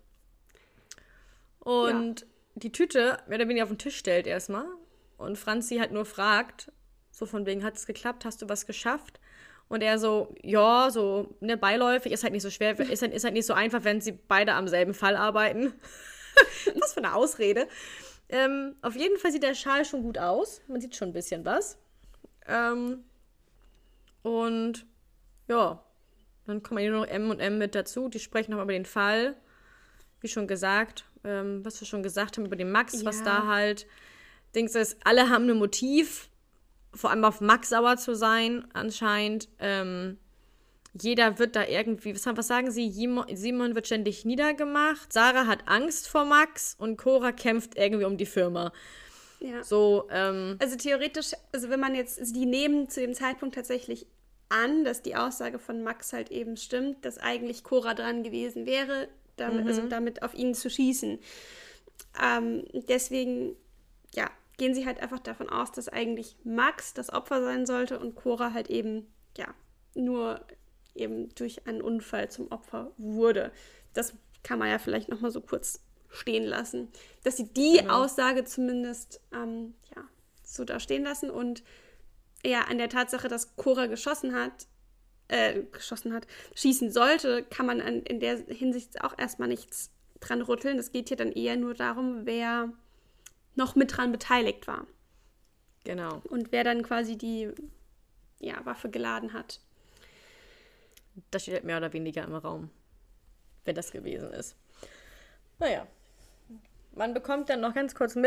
und die Tüte mehr oder weniger auf den Tisch stellt erstmal und Franzi halt nur fragt, so von wegen, hat es geklappt, hast du was geschafft? Und er so, ja, so, ne, beiläufig, ist halt nicht so schwer, ist halt, ist halt nicht so einfach, wenn sie beide am selben Fall arbeiten. Was für eine Ausrede. Ähm, auf jeden Fall sieht der Schal schon gut aus. Man sieht schon ein bisschen was. Ähm, und ja, dann kommen hier noch M und M mit dazu. Die sprechen noch über den Fall. Wie schon gesagt, ähm, was wir schon gesagt haben über den Max, was Ja. da halt Dings ist. Alle haben ein Motiv, vor allem auf Max sauer zu sein, anscheinend. Ähm, jeder wird da irgendwie, was, was sagen sie? Jimo- Simon wird ständig niedergemacht. Sarah hat Angst vor Max und Cora kämpft irgendwie um die Firma. Ja. So, ähm, Also theoretisch, also wenn man jetzt, also die nehmen zu dem Zeitpunkt tatsächlich an, dass die Aussage von Max halt eben stimmt, dass eigentlich Cora dran gewesen wäre, damit, also damit auf ihn zu schießen. Ähm, deswegen, ja, gehen sie halt einfach davon aus, dass eigentlich Max das Opfer sein sollte und Cora halt eben, ja, nur eben durch einen Unfall zum Opfer wurde. Das kann man ja vielleicht nochmal so kurz stehen lassen. Dass sie die Genau. Aussage zumindest, ähm, ja, so da stehen lassen und ja, an der Tatsache, dass Cora geschossen hat, äh, geschossen hat, schießen sollte, kann man an, in der Hinsicht auch erstmal nichts dran rütteln. Es geht hier dann eher nur darum, wer noch mit dran beteiligt war genau. und wer dann quasi die ja, Waffe geladen hat. Das steht halt mehr oder weniger im Raum, wenn das gewesen ist. Naja. Man bekommt dann noch ganz kurz mit,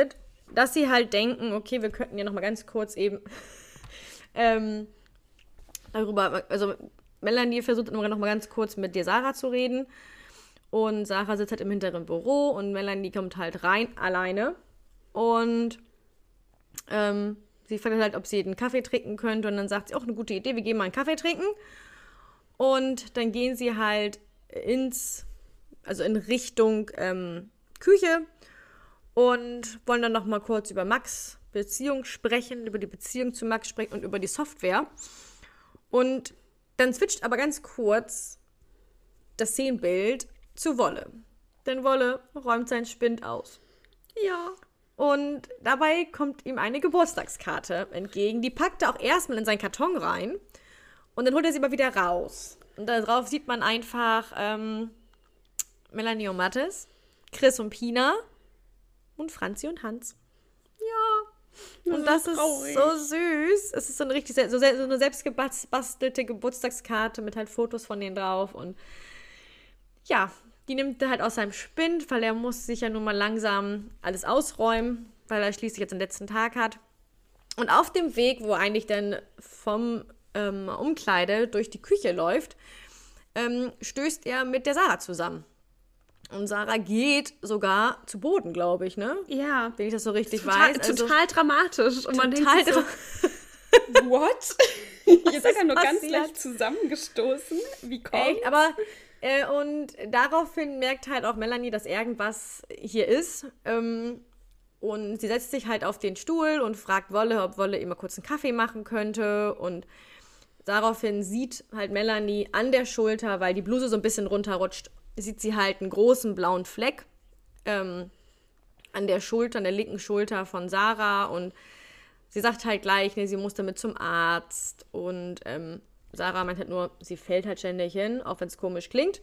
dass sie halt denken, okay, wir könnten ja noch mal ganz kurz eben ähm, darüber, also Melanie versucht immer noch mal ganz kurz mit dir Sarah zu reden und Sarah sitzt halt im hinteren Büro und Melanie kommt halt rein, alleine und ähm, sie fragt halt, ob sie einen Kaffee trinken könnte und dann sagt sie, auch eine gute Idee, wir gehen mal einen Kaffee trinken und dann gehen sie halt ins, also in Richtung ähm, Küche und wollen dann noch mal kurz über Max' Beziehung sprechen, über die Beziehung zu Max sprechen und über die Software. Und dann switcht aber ganz kurz das Szenenbild zu Wolle. Denn Wolle räumt seinen Spind aus. Ja. Und dabei kommt ihm eine Geburtstagskarte entgegen. Die packt er auch erstmal in seinen Karton rein und dann holt er sie mal wieder raus. Und darauf sieht man einfach ähm, Melanie und Mathis, Chris und Pina und Franzi und Hans. Ja. Und das, das ist, ist so süß. Es ist so eine richtig so, so eine selbstgebastelte Geburtstagskarte mit halt Fotos von denen drauf. Und ja, die nimmt er halt aus seinem Spind, weil er muss sich ja nun mal langsam alles ausräumen, weil er schließlich jetzt den letzten Tag hat. Und auf dem Weg, wo er eigentlich dann vom ähm, Umkleide durch die Küche läuft, ähm, stößt er mit der Sarah zusammen. Und Sarah geht sogar zu Boden, glaube ich, ne? Ja. Wenn ich das so richtig total, weiß. Also, total dramatisch. Und man total denkt sich so, What? Ihr seid ja nur ganz passiert? leicht zusammengestoßen. Wie kommt? echt, aber äh, und daraufhin merkt halt auch Melanie, dass irgendwas hier ist. Ähm, und sie setzt sich halt auf den Stuhl und fragt Wolle, ob Wolle ihr mal kurz einen Kaffee machen könnte. Und daraufhin sieht halt Melanie an der Schulter, weil die Bluse so ein bisschen runterrutscht, sieht sie halt einen großen blauen Fleck ähm, an der Schulter, an der linken Schulter von Sarah und sie sagt halt gleich, ne, sie muss damit zum Arzt und ähm, Sarah meint halt nur, sie fällt halt ständig hin, auch wenn es komisch klingt.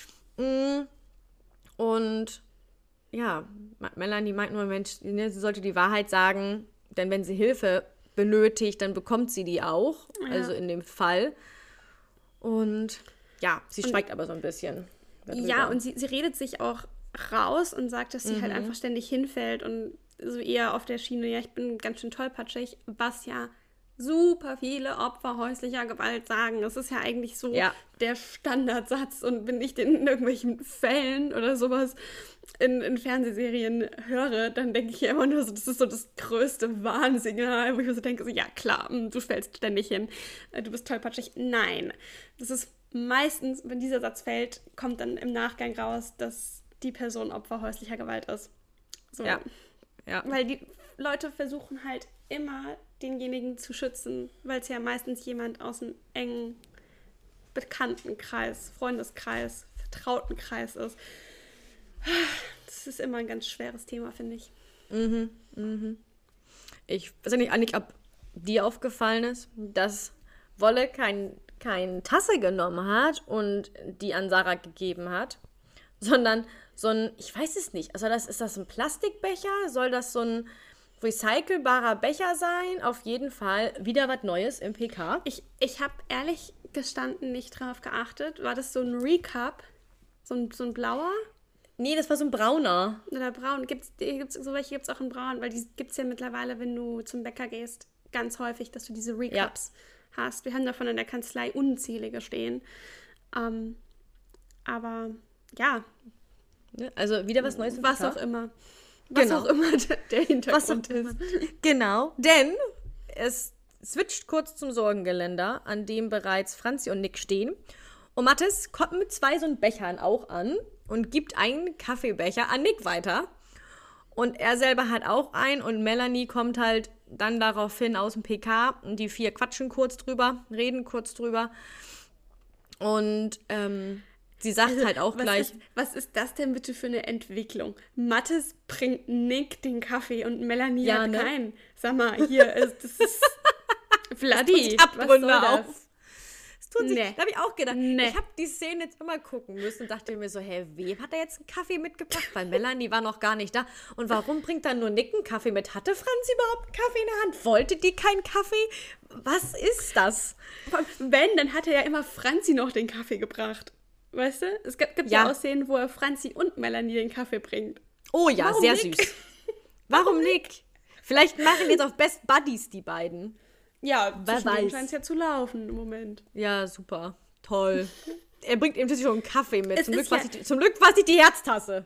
Und ja, Melanie meint nur, Mensch, ne, sie sollte die Wahrheit sagen, denn wenn sie Hilfe benötigt, dann bekommt sie die auch, Ja. also in dem Fall. Und ja, sie schweigt aber so ein bisschen. darüber. ja, und sie, sie redet sich auch raus und sagt, dass sie Mhm. halt einfach ständig hinfällt und so eher auf der Schiene, ja, ich bin ganz schön tollpatschig, was ja super viele Opfer häuslicher Gewalt sagen. Das ist ja eigentlich so Ja. der Standardsatz. Und wenn ich den in irgendwelchen Fällen oder sowas in, in Fernsehserien höre, dann denke ich ja immer nur so, das ist so das größte Warnsignal, wo ich mir so denke, so, ja klar, du fällst ständig hin, du bist tollpatschig. Nein, das ist meistens, wenn dieser Satz fällt, kommt dann im Nachgang raus, dass die Person Opfer häuslicher Gewalt ist. So. Ja. Ja. Weil die Leute versuchen halt immer, denjenigen zu schützen, weil es ja meistens jemand aus einem engen Bekanntenkreis, Freundeskreis, Vertrautenkreis ist. Das ist immer ein ganz schweres Thema, finde ich. Mhm, mhm. Ich weiß ja nicht, Annik, ob dir aufgefallen ist, dass Wolle kein, keine Tasse genommen hat und die an Sarah gegeben hat, sondern so ein, ich weiß es nicht, also das, ist das ein Plastikbecher? Soll das so ein recycelbarer Becher sein? Auf jeden Fall wieder was Neues im P K. Ich, ich habe ehrlich gestanden nicht drauf geachtet. War das so ein Recap? So ein, so ein blauer? Nee, das war so ein brauner. Oder braun? Gibt's, gibt's, so welche gibt es auch in braun, weil die gibt es ja mittlerweile, wenn du zum Bäcker gehst, ganz häufig, dass du diese Recaps ja. hast. Wir haben davon in der Kanzlei unzählige stehen. Ähm, aber ja. Also wieder was Neues im Was P K. auch immer. Was Genau. auch immer der Hintergrund Was auch ist. Genau, denn es switcht kurz zum Sorgengeländer, an dem bereits Franzi und Nick stehen. Und Mathis kommt mit zwei so einen Bechern auch an und gibt einen Kaffeebecher an Nick weiter. Und er selber hat auch einen und Melanie kommt halt dann daraufhin aus dem P K und die vier quatschen kurz drüber, reden kurz drüber. Und ähm, sie sagt Also, halt auch was gleich... Ist, was ist das denn bitte für eine Entwicklung? Mathis bringt Nick den Kaffee und Melanie Ja, hat ne? keinen. Sag mal, hier ist das ist Vladi. Das tut Was soll Abgründe das? auf. Das tut sich, Nee. da habe ich auch gedacht. Nee. Ich habe die Szene jetzt immer gucken müssen und dachte mir so, hä, wem hat er jetzt einen Kaffee mitgebracht? Weil Melanie war noch gar nicht da. Und warum bringt dann nur Nick einen Kaffee mit? Hatte Franzi überhaupt einen Kaffee in der Hand? Wollte die keinen Kaffee? Was ist das? Wenn, dann hat er ja immer Franzi noch den Kaffee gebracht. Weißt du? Es gibt, gibt ja. Ja. auch Szenen, wo er Franzi und Melanie den Kaffee bringt. Oh ja, Warum sehr Nick? süß. Warum Nick? Vielleicht machen jetzt auch Best Buddies die beiden. Ja, wer weiß. Scheint es ja zu laufen im Moment. Ja, super. Toll. Er bringt ihm natürlich schon einen Kaffee mit. Es Zum Glück, ist war ja- es nicht, zum Glück war es nicht die Herztasse.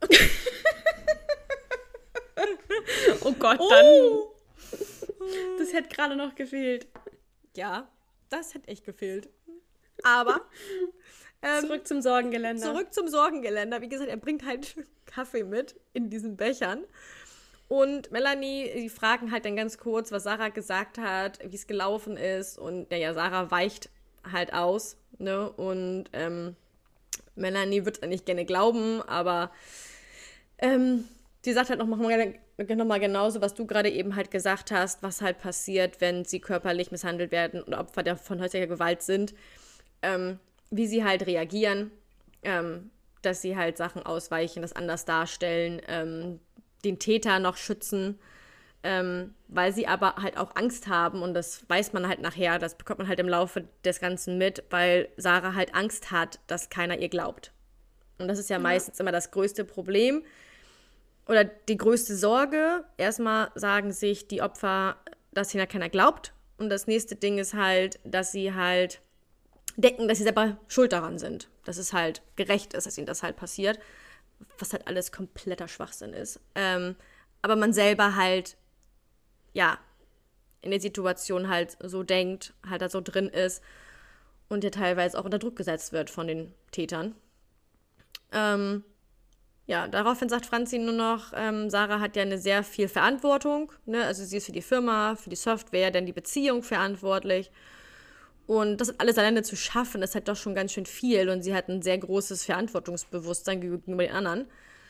Oh Gott, Oh. dann. Das hätte gerade noch gefehlt. Ja, das hätte echt gefehlt. Aber ähm, Zurück zum Sorgengeländer. zurück zum Sorgengeländer. Wie gesagt, er bringt halt Kaffee mit in diesen Bechern. Und Melanie, die fragen halt dann ganz kurz, was Sarah gesagt hat, wie es gelaufen ist. Und naja, Sarah weicht halt aus. Ne? Und ähm, Melanie wird es eigentlich gerne glauben, aber ähm, sie sagt halt nochmal noch mal genauso, was du gerade eben halt gesagt hast, was halt passiert, wenn sie körperlich misshandelt werden oder Opfer der von häuslicher Gewalt sind, ähm, wie sie halt reagieren, ähm, dass sie halt Sachen ausweichen, das anders darstellen, ähm, den Täter noch schützen, ähm, weil sie aber halt auch Angst haben und das weiß man halt nachher, das bekommt man halt im Laufe des Ganzen mit, weil Sarah halt Angst hat, dass keiner ihr glaubt. Und das ist ja, ja. meistens immer das größte Problem oder die größte Sorge. Erstmal sagen sich die Opfer, dass ihnen keiner glaubt und das nächste Ding ist halt, dass sie halt denken, dass sie selber schuld daran sind, dass es halt gerecht ist, dass ihnen das halt passiert, was halt alles kompletter Schwachsinn ist. Ähm, aber man selber halt, ja, in der Situation halt so denkt, halt da so drin ist und ja teilweise auch unter Druck gesetzt wird von den Tätern. Ähm, ja, daraufhin sagt Franzi nur noch, ähm, Sarah hat ja eine sehr viel Verantwortung, ne? Also sie ist für die Firma, für die Software, dann die Beziehung verantwortlich. Und das alles alleine zu schaffen, ist halt doch schon ganz schön viel. Und sie hat ein sehr großes Verantwortungsbewusstsein gegenüber den anderen.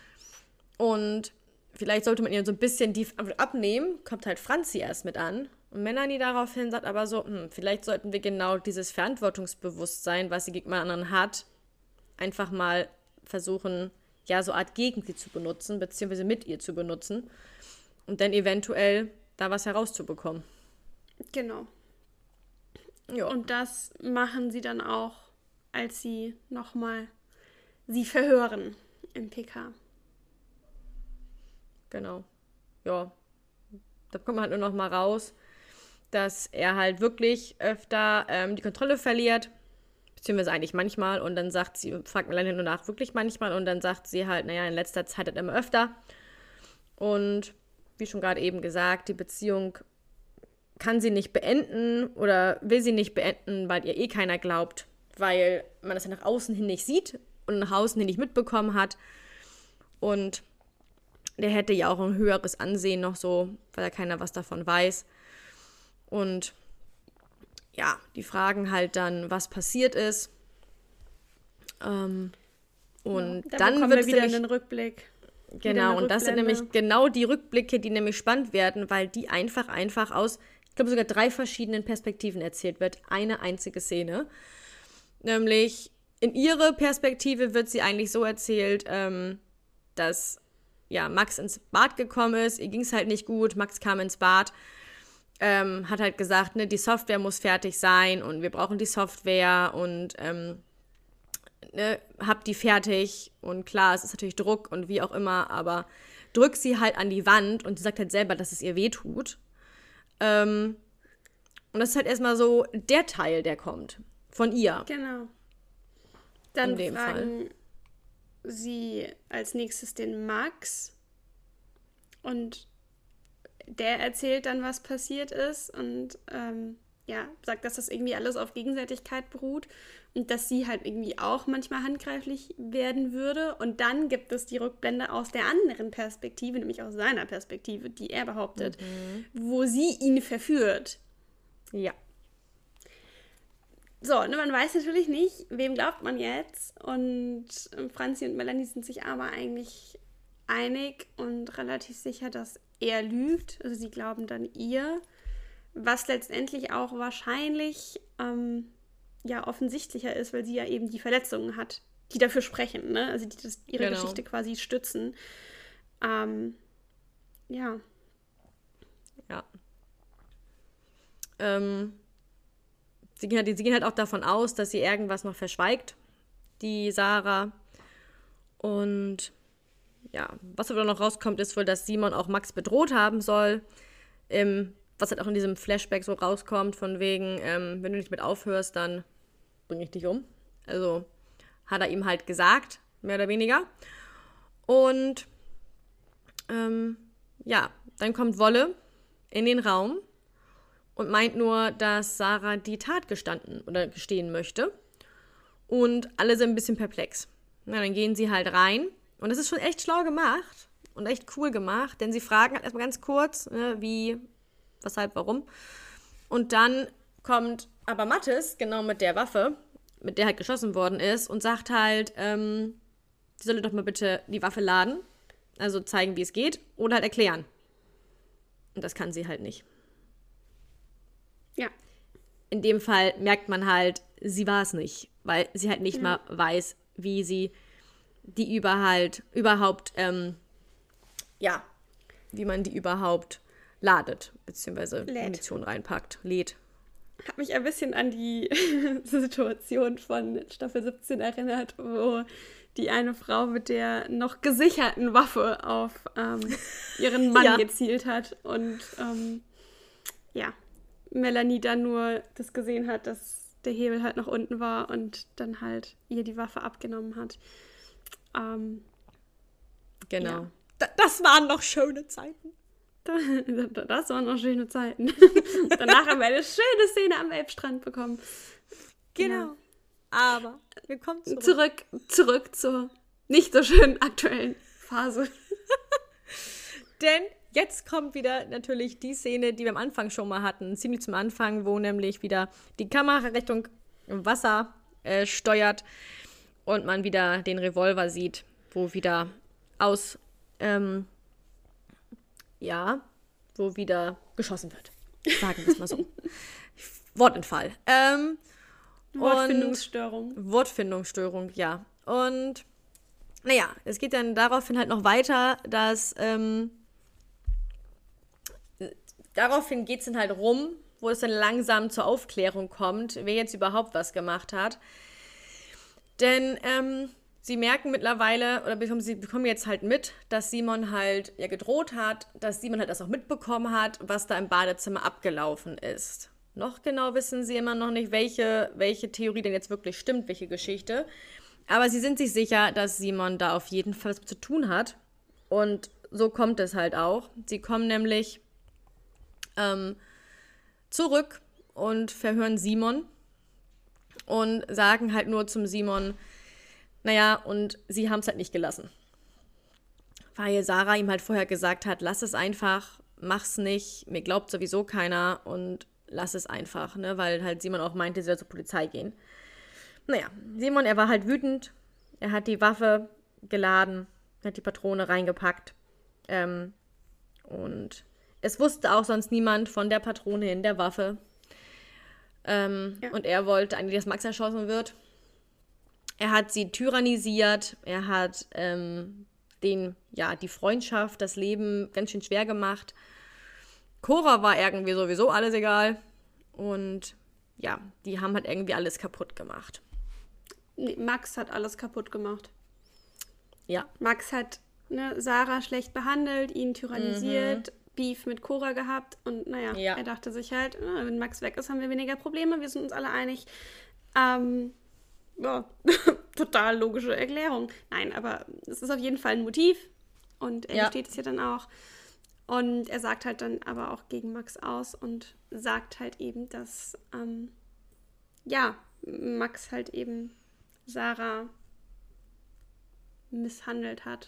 Und vielleicht sollte man ihr so ein bisschen die abnehmen, kommt halt Franzi erst mit an. Und Melanie daraufhin sagt aber so, hm, vielleicht sollten wir genau dieses Verantwortungsbewusstsein, was sie gegenüber anderen hat, einfach mal versuchen, ja, so eine Art gegen sie zu benutzen, beziehungsweise mit ihr zu benutzen. Und dann eventuell da was herauszubekommen. Genau. Ja. Und das machen sie dann auch, als sie nochmal sie verhören im P K. Genau. Ja. Da kommt man halt nur noch mal raus, dass er halt wirklich öfter ähm, die Kontrolle verliert, beziehungsweise eigentlich manchmal, und dann sagt sie, fragt Melanie nur nach, wirklich manchmal, und dann sagt sie halt, naja, in letzter Zeit halt immer öfter. Und wie schon gerade eben gesagt, die Beziehung kann sie nicht beenden oder will sie nicht beenden, weil ihr eh keiner glaubt, weil man das ja nach außen hin nicht sieht und nach außen hin nicht mitbekommen hat. Und der hätte ja auch ein höheres Ansehen noch so, weil ja keiner was davon weiß. Und ja, die fragen halt dann, was passiert ist. Ähm, und ja, dann wird wird wir wieder nämlich, einen Rückblick. Genau, und das sind nämlich genau die Rückblicke, die nämlich spannend werden, weil die einfach, einfach aus, ich glaube, sogar drei verschiedenen Perspektiven erzählt wird. Eine einzige Szene. Nämlich in ihre Perspektive wird sie eigentlich so erzählt, ähm, dass ja, Max ins Bad gekommen ist. Ihr ging es halt nicht gut. Max kam ins Bad, ähm, hat halt gesagt, ne, die Software muss fertig sein und wir brauchen die Software und ähm, ne, habt die fertig. Und klar, es ist natürlich Druck und wie auch immer, aber drückt sie halt an die Wand und sie sagt halt selber, dass es ihr wehtut. Ähm, und das ist halt erstmal so der Teil, der kommt. Von ihr. Genau. Dann In dem fragen sie als nächstes den Max und der erzählt dann, was passiert ist und ähm, ja, sagt, dass das irgendwie alles auf Gegenseitigkeit beruht und dass sie halt irgendwie auch manchmal handgreiflich werden würde. Und dann gibt es die Rückblende aus der anderen Perspektive, nämlich aus seiner Perspektive, die er behauptet, mhm. wo sie ihn verführt. Ja. So, ne, man weiß natürlich nicht, wem glaubt man jetzt. Und Franzi und Melanie sind sich aber eigentlich einig und relativ sicher, dass er lügt. Also sie glauben dann ihr. Was letztendlich auch wahrscheinlich ähm, ja offensichtlicher ist, weil sie ja eben die Verletzungen hat, die dafür sprechen, ne? Also die das, ihre genau. Geschichte quasi stützen. Ähm, ja. Ja. Ähm, sie, gehen halt, sie gehen halt auch davon aus, dass sie irgendwas noch verschweigt, die Sarah. Und ja, was aber noch rauskommt, ist wohl, dass Simon auch Max bedroht haben soll. Ähm, was halt auch in diesem Flashback so rauskommt, von wegen, ähm, wenn du nicht mit aufhörst, dann bringe ich dich um. Also hat er ihm halt gesagt, mehr oder weniger. Und ähm, ja, dann kommt Wolle in den Raum und meint nur, dass Sarah die Tat gestanden oder gestehen möchte. Und alle sind ein bisschen perplex. Na, dann gehen sie halt rein. Und das ist schon echt schlau gemacht und echt cool gemacht, denn sie fragen halt erstmal ganz kurz, ne, wie, weshalb, warum. Und dann kommt aber Mathis, genau mit der Waffe, mit der halt geschossen worden ist, und sagt halt, ähm, sie solle doch mal bitte die Waffe laden, also zeigen, wie es geht, oder halt erklären. Und das kann sie halt nicht. Ja. In dem Fall merkt man halt, sie war es nicht, weil sie halt nicht Ja. mal weiß, wie sie die über halt, überhaupt, ähm, ja, wie man die überhaupt ladet, beziehungsweise Lädt. Munition reinpackt, lädt. Hat mich ein bisschen an die Situation von Staffel siebzehn erinnert, wo die eine Frau mit der noch gesicherten Waffe auf ähm, ihren Mann Ja. gezielt hat und ähm, ja, Melanie dann nur das gesehen hat, dass der Hebel halt noch unten war und dann halt ihr die Waffe abgenommen hat. Ähm, Genau. Ja. Da, das waren noch schöne Zeiten. das waren noch schöne Zeiten. Danach haben wir eine schöne Szene am Elbstrand bekommen. Genau. Ja. Aber wir kommen zurück. Zurück, zurück zur nicht so schönen aktuellen Phase. Denn jetzt kommt wieder natürlich die Szene, die wir am Anfang schon mal hatten, ziemlich zum Anfang, wo nämlich wieder die Kamera Richtung Wasser äh, steuert und man wieder den Revolver sieht, wo wieder aus, ähm, ja, wo wieder geschossen wird. Sagen wir es mal so. Wortentfall. Ähm, Wortfindungsstörung. Und Wortfindungsstörung, ja. Und naja, es geht dann daraufhin halt noch weiter, dass ähm, daraufhin geht es dann halt rum, wo es dann langsam zur Aufklärung kommt, wer jetzt überhaupt was gemacht hat. Denn ähm, sie merken mittlerweile, oder bekommen, sie bekommen jetzt halt mit, dass Simon halt ja gedroht hat, dass Simon halt das auch mitbekommen hat, was da im Badezimmer abgelaufen ist. Noch genau wissen sie immer noch nicht, welche, welche Theorie denn jetzt wirklich stimmt, welche Geschichte. Aber sie sind sich sicher, dass Simon da auf jeden Fall was zu tun hat. Und so kommt es halt auch. Sie kommen nämlich ähm, zurück und verhören Simon und sagen halt nur zum Simon, naja, und sie haben es halt nicht gelassen. Weil Sarah ihm halt vorher gesagt hat, lass es einfach, mach's nicht, mir glaubt sowieso keiner und lass es einfach, ne, weil halt Simon auch meinte, sie soll zur Polizei gehen. Naja, Simon, er war halt wütend, er hat die Waffe geladen, hat die Patrone reingepackt ähm, und es wusste auch sonst niemand von der Patrone in der Waffe. Ähm, ja. Und er wollte eigentlich, dass Max erschossen wird. Er hat sie tyrannisiert, er hat ähm, den, ja, die Freundschaft, das Leben ganz schön schwer gemacht. Cora war irgendwie sowieso alles egal. Und ja, die haben halt irgendwie alles kaputt gemacht. Nee, Max hat alles kaputt gemacht. Ja. Max hat ne, Sarah schlecht behandelt, ihn tyrannisiert, mhm. Beef mit Cora gehabt und naja, ja. er dachte sich halt, wenn Max weg ist, haben wir weniger Probleme, wir sind uns alle einig. Ähm, ja, total logische Erklärung. Nein, aber es ist auf jeden Fall ein Motiv und er ja. versteht es ja dann auch. Und er sagt halt dann aber auch gegen Max aus und sagt halt eben, dass ähm, ja, Max halt eben Sarah misshandelt hat.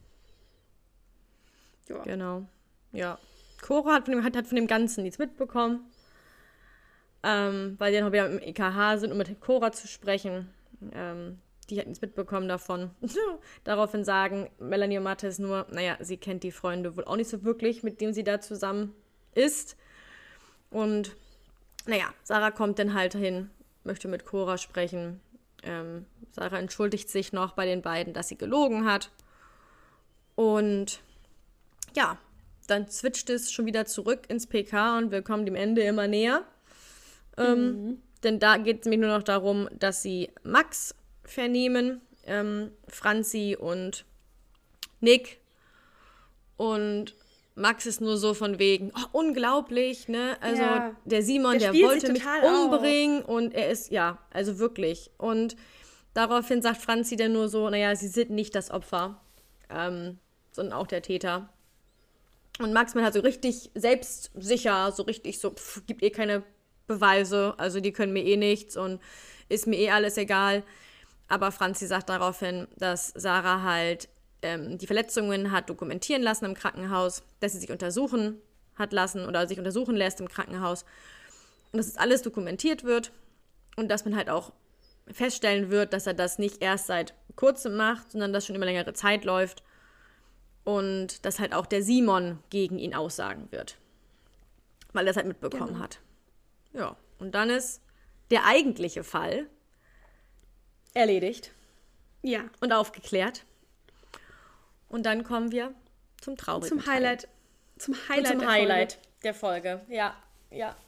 Ja. Genau. Ja. Cora hat von dem, hat, hat von dem Ganzen nichts mitbekommen, ähm, weil die dann auch wieder im E K H sind, um mit Cora zu sprechen. Ähm, die hat nichts mitbekommen davon. Daraufhin sagen Melanie und Mathis nur, naja, sie kennt die Freunde wohl auch nicht so wirklich, mit denen sie da zusammen ist. Und naja, Sarah kommt dann halt hin, möchte mit Cora sprechen. Ähm, Sarah entschuldigt sich noch bei den beiden, dass sie gelogen hat. Und ja, dann switcht es schon wieder zurück ins P K und wir kommen dem Ende immer näher. Ähm, mhm. Denn da geht es nämlich nur noch darum, dass sie Max vernehmen, ähm, Franzi und Nick. Und Max ist nur so von wegen, oh, unglaublich, ne? Also Ja. der Simon, Der der, spielt wollte sich mich total auf. umbringen und er ist, ja, also wirklich. Und daraufhin sagt Franzi dann nur so, naja, sie sind nicht das Opfer, ähm, sondern auch der Täter. Und Max man halt so richtig selbstsicher, so richtig so, pff, gibt eh keine Beweise, also die können mir eh nichts und ist mir eh alles egal. Aber Franzi sagt daraufhin, dass Sarah halt ähm, die Verletzungen hat dokumentieren lassen im Krankenhaus, dass sie sich untersuchen hat lassen oder sich untersuchen lässt im Krankenhaus und dass es alles dokumentiert wird und dass man halt auch feststellen wird, dass er das nicht erst seit kurzem macht, sondern dass schon über längere Zeit läuft und dass halt auch der Simon gegen ihn aussagen wird, weil er es halt mitbekommen Genau. hat. Ja, und dann ist der eigentliche Fall erledigt Ja, und aufgeklärt. Und dann kommen wir zum traurigen zum Highlight. Zum Teil. Highlight, Und zum der Highlight Folge. der Folge. Ja, ja.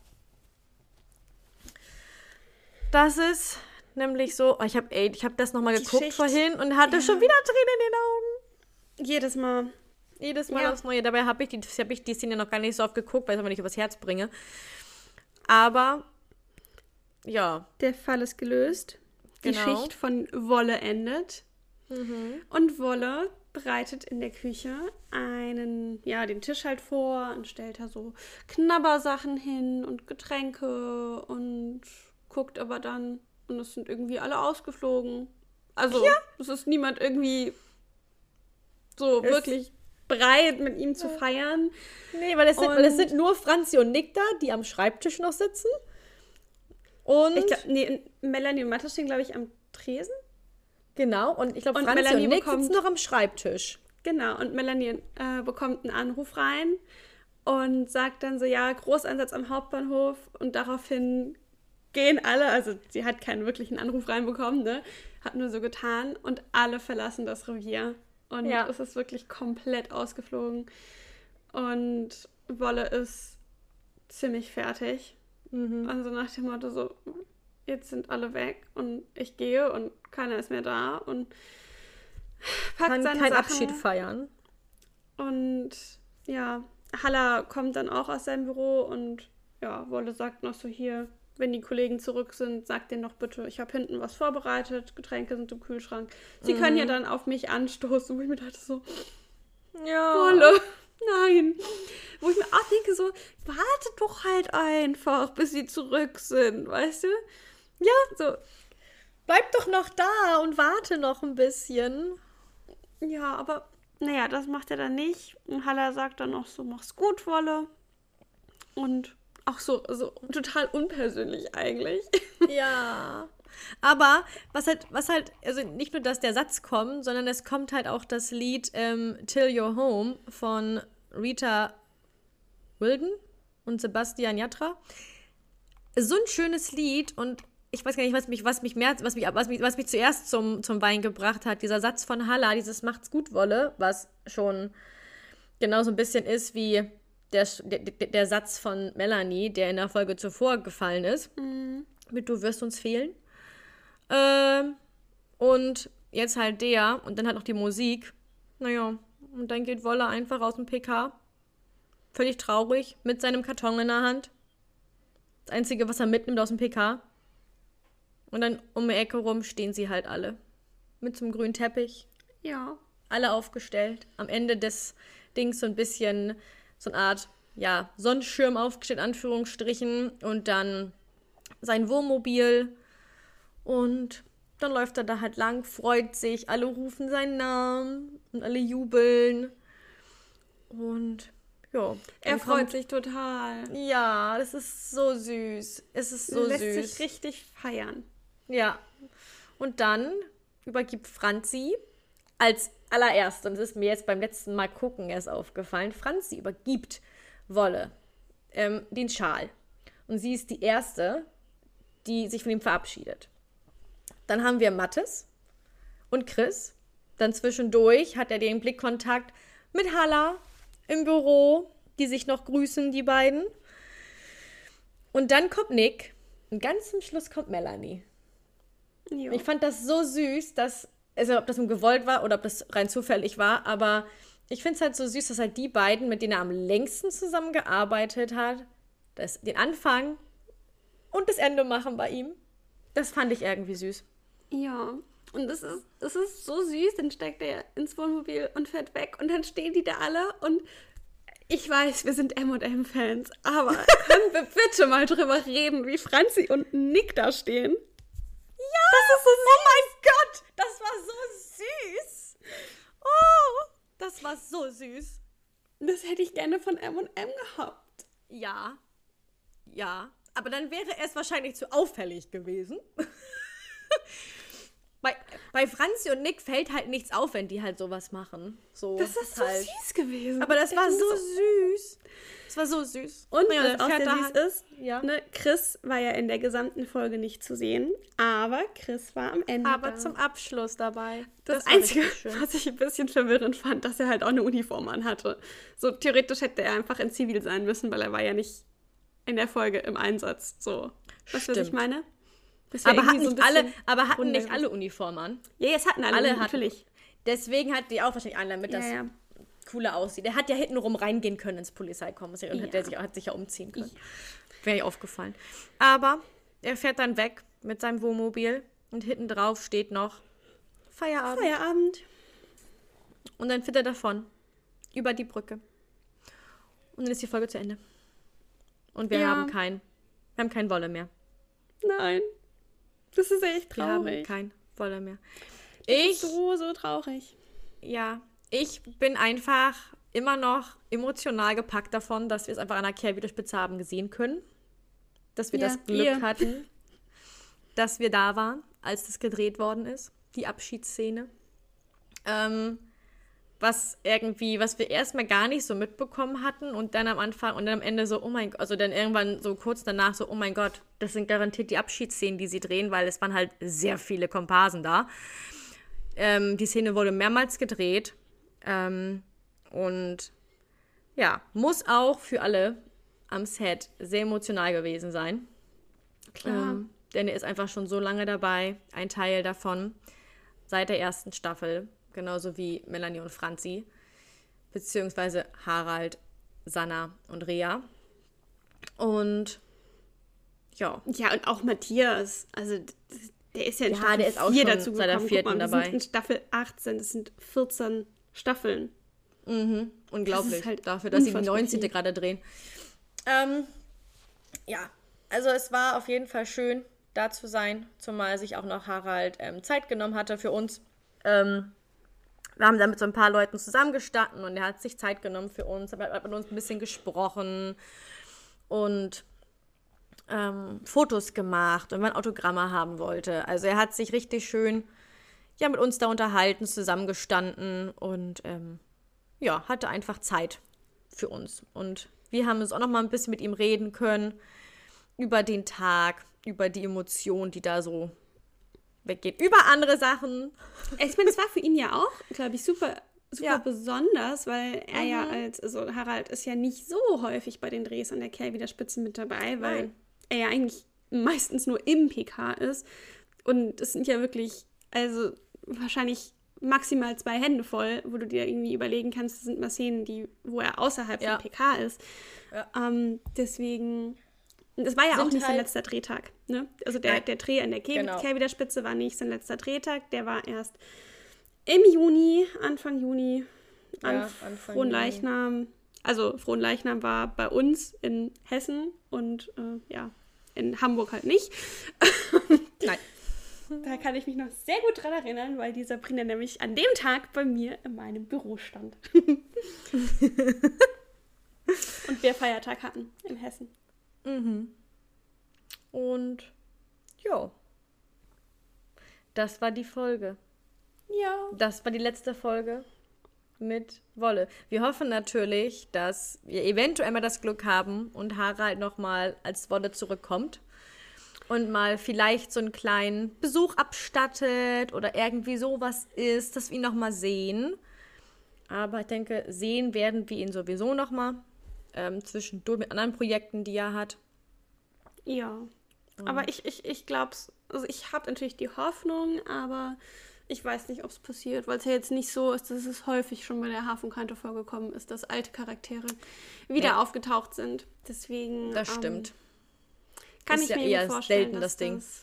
Das ist nämlich so, oh, ich habe ich hab das nochmal Die geguckt Schicht. vorhin und hatte Ja. schon wieder Tränen in den Augen. Jedes Mal. Jedes Mal Ja. aufs Neue. Dabei habe ich, die, hab ich die Szene noch gar nicht so oft geguckt, weil ich es einfach nicht übers Herz bringe. Aber, ja, Der Fall ist gelöst. Die Genau. Schicht von Wolle endet. Und Wolle bereitet in der Küche einen, ja, den Tisch halt vor und stellt da so Knabbersachen hin und Getränke und guckt aber dann und es sind irgendwie alle ausgeflogen. Also, es ist niemand irgendwie so Es- wirklich bereit, mit ihm zu feiern. nee, weil es, sind, weil es Und- sind nur Franzi und Nick da, die am Schreibtisch noch sitzen. Und, Ich glaub, nee, Melanie und Mathe stehen, glaube ich, am Tresen. genau, und ich glaube, Und Franzi Melanie und Nick bekommt- sitzen noch am Schreibtisch. Genau, und Melanie äh, bekommt einen Anruf rein und sagt dann so, ja, Großeinsatz am Hauptbahnhof und daraufhin gehen alle, also sie hat keinen wirklichen Anruf reinbekommen, ne, hat nur so getan und alle verlassen das Revier und Ja. es ist wirklich komplett ausgeflogen und Wolle ist ziemlich fertig. Mhm. Also nach dem Motto so, jetzt sind alle weg und ich gehe und keiner ist mehr da und packt Kann seine keinen Sachen. Abschied feiern. Und ja, Halla kommt dann auch aus seinem Büro und ja, Wolle sagt noch so hier, wenn die Kollegen zurück sind, sagt denen doch bitte, ich habe hinten was vorbereitet, Getränke sind im Kühlschrank. Sie können ja dann auf mich anstoßen, wo ich mir dachte so, Ja. Wolle, nein. Wo ich mir auch denke so, warte doch halt einfach, bis sie zurück sind, weißt du? Ja, so, Bleib doch noch da und warte noch ein bisschen. ja, aber naja, das macht er dann nicht. Und Halla sagt dann auch so, mach's gut, Wolle. Und auch so, so total unpersönlich eigentlich. Ja. Aber was halt, was halt, also nicht nur, dass der Satz kommt, sondern es kommt halt auch das Lied ähm, Till You're Home von Rita Wilden und Sebastian Yatra. So ein schönes Lied und ich weiß gar nicht, was mich, was mich mehr, was mich, was mich, was mich zuerst zum, zum Wein gebracht hat. Dieser Satz von Halla, dieses Macht's gut, Wolle, was schon genau so ein bisschen ist wie der, der, der Satz von Melanie, der in der Folge zuvor gefallen ist. Mit Du wirst uns fehlen. Ähm, und jetzt halt der und dann halt noch die Musik. Naja, und dann geht Wolle einfach aus dem P K. Völlig traurig, mit seinem Karton in der Hand. Das Einzige, was er mitnimmt aus dem P K. Und dann um die Ecke rum stehen sie halt alle. Mit so einem grünen Teppich. Ja. Alle aufgestellt. Am Ende des Dings so ein bisschen so eine Art, ja, Sonnenschirm aufgestellt, Anführungsstrichen. Und dann sein Wohnmobil. Und dann läuft er da halt lang, freut sich. Alle rufen seinen Namen und alle jubeln. Und ja. Er dann freut kommt- sich total. Ja, das ist so süß. Es ist so Lässt süß. sich richtig feiern. Ja. Und dann übergibt Franzi als allererste, und das ist mir jetzt beim letzten Mal gucken erst aufgefallen, Franzi übergibt Wolle ähm, den Schal. Und sie ist die Erste, die sich von ihm verabschiedet. Dann haben wir Mathis und Chris. Dann zwischendurch hat er den Blickkontakt mit Halla im Büro, die sich noch grüßen, die beiden. Und dann kommt Nick und ganz zum Schluss kommt Melanie. Jo. Ich fand das so süß, dass also ob das nun gewollt war oder ob das rein zufällig war, aber ich finde es halt so süß, dass halt die beiden, mit denen er am längsten zusammengearbeitet hat, das, den Anfang und das Ende machen bei ihm. Das fand ich irgendwie süß. Ja, und es ist, es ist so süß, dann steigt er ins Wohnmobil und fährt weg und dann stehen die da alle und ich weiß, wir sind M und M-Fans, aber können wir bitte mal drüber reden, wie Franzi und Nick da stehen? Ja! Das ist so süß. Oh mein Gott! Das war so süß! Oh! Das war so süß. Das hätte ich gerne von M und M gehabt. Ja. Ja. Aber dann wäre es wahrscheinlich zu auffällig gewesen. bei, bei Franzi und Nick fällt halt nichts auf, wenn die halt sowas machen. So, das ist so halt. süß gewesen. Aber das war so, so süß. Das war so süß. Und ja, was auch sehr süß halt. ist, ja. ne, Chris war ja in der gesamten Folge nicht zu sehen, aber Chris war am Ende Aber da. zum Abschluss dabei. Das, das Einzige, was ich ein bisschen verwirrend fand, dass er halt auch eine Uniform anhatte. So theoretisch hätte er einfach in Zivil sein müssen, weil er war ja nicht in der Folge im Einsatz. So, weißt du, was ich meine? Aber hatten, so nicht alle, aber hatten nicht alle Uniformen an? Ja, es hatten alle, alle natürlich. Hatten. Deswegen hat die auch wahrscheinlich einen, damit ja, das ja. cooler aussieht. Der hat ja hintenrum reingehen können ins Polizeikommissariat und ja. hat, der sich, hat sich ja umziehen können. Ja. Wäre nicht aufgefallen. Aber er fährt dann weg mit seinem Wohnmobil und hinten drauf steht noch Feierabend. Feierabend. Und dann fährt er davon. Über die Brücke. Und dann ist die Folge zu Ende. Und wir ja. haben kein, wir haben kein Wolle mehr. Nein. Das ist echt Wir traurig. haben kein Wolle mehr. Das Ich, ist so, so traurig. Ja, ich bin einfach immer noch emotional gepackt davon, dass wir es einfach an der Kehrwiederspitze haben gesehen können. Dass wir ja, das Glück ihr. hatten, dass wir da waren, als das gedreht worden ist. Die Abschiedsszene. Ähm, was irgendwie, was wir erstmal gar nicht so mitbekommen hatten und dann am Anfang und dann am Ende so, oh mein Gott, also dann irgendwann so kurz danach so, oh mein Gott, das sind garantiert die Abschiedsszenen, die sie drehen, weil es waren halt sehr viele Komparsen da. Ähm, die Szene wurde mehrmals gedreht ähm, und ja, muss auch für alle am Set sehr emotional gewesen sein. Klar. Ähm, denn er ist einfach schon so lange dabei, ein Teil davon, seit der ersten Staffel. Genauso wie Melanie und Franzi, beziehungsweise Harald, Sanna und Rea. Und ja. Ja, und auch Matthias. Also, der ist ja in Ja, Staffel der ist auch vier schon dazu seit der gekommen. vierten Guck mal, dabei. Wir sind in Staffel achtzehn, das sind vierzehn Staffeln. Mhm, unglaublich. Das ist halt dafür, dass sie die unfassbar neunzehnte viel. gerade drehen. Ähm, ja, also es war auf jeden Fall schön, da zu sein, zumal sich auch noch Harald ähm, Zeit genommen hatte für uns. Ähm, Wir haben dann mit so ein paar Leuten zusammengestanden und er hat sich Zeit genommen für uns, hat mit uns ein bisschen gesprochen und ähm, Fotos gemacht und man Autogramme haben wollte. Also er hat sich richtig schön ja, mit uns da unterhalten, zusammengestanden und ähm, ja, hatte einfach Zeit für uns. Und wir haben uns auch noch mal ein bisschen mit ihm reden können über den Tag, über die Emotionen, die da so weggeht, über andere Sachen. Ich meine, es war für ihn ja auch, glaube ich, super, super Ja. besonders, weil er Mhm. ja als, also Harald ist ja nicht so häufig bei den Drehs an der Kehrwiederspitze mit dabei, weil Nein. er ja eigentlich meistens nur im P K ist. Und es sind ja wirklich, also wahrscheinlich maximal zwei Hände voll, wo du dir irgendwie überlegen kannst, das sind mal Szenen, die, wo er außerhalb Ja. vom P K ist. Ja. Ähm, deswegen, und das war ja Sind auch nicht sein halt- letzter Drehtag. Ne? Also der, Nein. der Dreh an der Kehr- Genau. Kehrwiederspitze war nicht sein letzter Drehtag, der war erst im Juni, Anfang Juni, an Ja, Anfang Frohen Juni. Leichnam. Also Frohen Leichnam war bei uns in Hessen und äh, ja, in Hamburg halt nicht. Nein. Da kann ich mich noch sehr gut dran erinnern, weil die Sabrina nämlich an dem Tag bei mir in meinem Büro stand. Und wir Feiertag hatten in Hessen. Mhm. Und ja, das war die Folge. Ja. Das war die letzte Folge mit Wolle. Wir hoffen natürlich, dass wir eventuell mal das Glück haben und Harald nochmal als Wolle zurückkommt und mal vielleicht so einen kleinen Besuch abstattet oder irgendwie sowas ist, dass wir ihn nochmal sehen. Aber ich denke, sehen werden wir ihn sowieso nochmal. Ähm, zwischendurch mit anderen Projekten, die er hat. Ja. Aber ich, ich, ich glaube, also ich habe natürlich die Hoffnung, aber ich weiß nicht, ob es passiert, weil es ja jetzt nicht so ist, dass es häufig schon bei der Hafenkante vorgekommen ist, dass alte Charaktere wieder ja. aufgetaucht sind. Deswegen. Das stimmt. Ähm, kann ist ich ja mir eher vorstellen, selten das Ding. Das,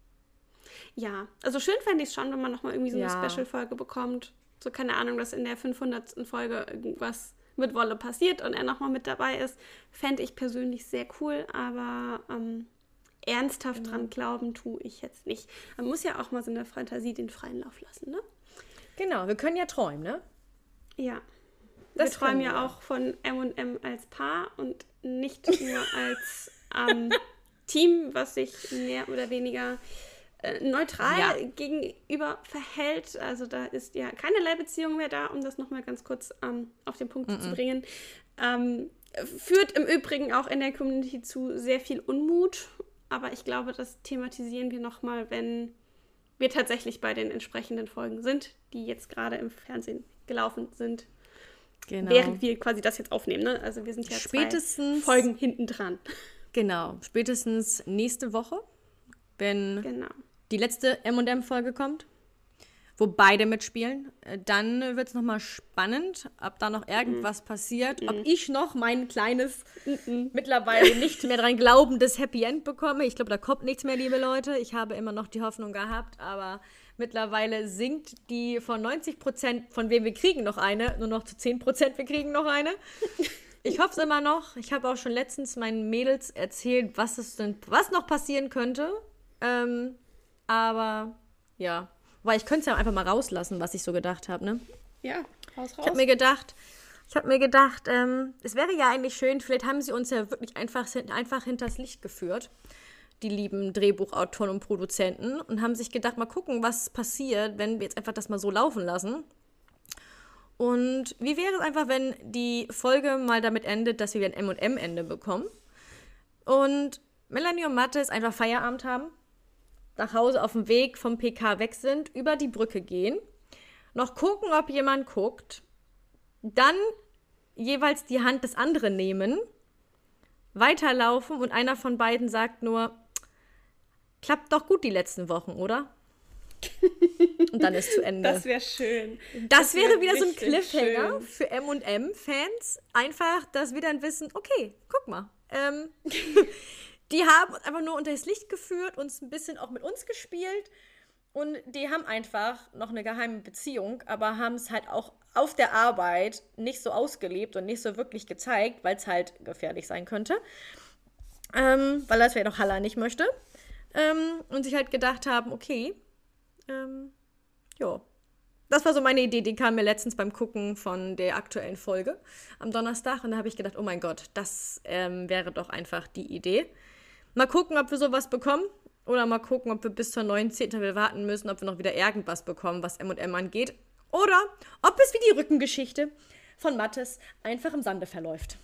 ja, also schön fände ich es schon, wenn man nochmal irgendwie so ja. eine Special-Folge bekommt. So, keine Ahnung, dass in der fünfhundertsten Folge irgendwas mit Wolle passiert und er nochmal mit dabei ist. Fände ich persönlich sehr cool, aber ähm, ernsthaft genau. dran glauben tue ich jetzt nicht. Man muss ja auch mal so in der Fantasie den freien Lauf lassen, ne? Genau, wir können ja träumen, ne? Ja. Das wir träumen wir. ja auch von M und M als Paar und nicht nur als ähm, Team, was sich mehr oder weniger äh, neutral ja. gegenüber verhält. Also da ist ja keine Leihbeziehung mehr da, um das nochmal ganz kurz ähm, auf den Punkt Mm-mm. zu bringen. Ähm, führt im Übrigen auch in der Community zu sehr viel Unmut. Aber ich glaube, das thematisieren wir nochmal, wenn wir tatsächlich bei den entsprechenden Folgen sind, die jetzt gerade im Fernsehen gelaufen sind. Genau. Während wir quasi das jetzt aufnehmen. Ne? Also wir sind ja spätestens, zwei Folgen hinten dran. Genau, spätestens nächste Woche, wenn genau. die letzte M und M-Folge kommt, wo beide mitspielen. Dann wird es nochmal spannend, ob da noch irgendwas mm. passiert, mm. ob ich noch mein kleines, Mm-mm. mittlerweile nicht mehr dran glaubendes Happy End bekomme. Ich glaube, da kommt nichts mehr, liebe Leute. Ich habe immer noch die Hoffnung gehabt, aber mittlerweile sinkt die von neunzig Prozent, von wem wir kriegen noch eine, nur noch zu zehn Prozent, wir kriegen noch eine. Ich hoffe es immer noch. Ich habe auch schon letztens meinen Mädels erzählt, was es denn, was noch passieren könnte. Ähm, aber, ja. Weil ich könnte es ja einfach mal rauslassen, was ich so gedacht habe, ne? Ja, raus, raus. Ich habe mir gedacht, ich habe mir gedacht, ähm, es wäre ja eigentlich schön, vielleicht haben sie uns ja wirklich einfach, einfach hinters Licht geführt, die lieben Drehbuchautoren und Produzenten, und haben sich gedacht, mal gucken, was passiert, wenn wir jetzt einfach das mal so laufen lassen. Und wie wäre es einfach, wenn die Folge mal damit endet, dass wir ein M und M-Ende bekommen und Melanie und Mathis einfach Feierabend haben, nach Hause auf dem Weg vom P K weg sind, über die Brücke gehen, noch gucken, ob jemand guckt, dann jeweils die Hand des anderen nehmen, weiterlaufen und einer von beiden sagt nur, klappt doch gut die letzten Wochen, oder? Und dann ist zu Ende. Das wäre schön. Das, das wäre wär wieder so ein Cliffhanger schön. Für M und M-Fans. Einfach, dass wir dann wissen, okay, guck mal. Ähm, die haben uns einfach nur unter das Licht geführt, uns ein bisschen auch mit uns gespielt. Und die haben einfach noch eine geheime Beziehung, aber haben es halt auch auf der Arbeit nicht so ausgelebt und nicht so wirklich gezeigt, weil es halt gefährlich sein könnte. Ähm, weil das vielleicht auch Halla nicht möchte. Ähm, und sich halt gedacht haben, okay, Ähm, ja, das war so meine Idee, die kam mir letztens beim Gucken von der aktuellen Folge am Donnerstag und da habe ich gedacht, oh mein Gott, das ähm, wäre doch einfach die Idee. Mal gucken, ob wir sowas bekommen oder mal gucken, ob wir bis zur neunzehnten wir warten müssen, ob wir noch wieder irgendwas bekommen, was M und M angeht, oder ob es wie die Rückengeschichte von Mathis einfach im Sande verläuft.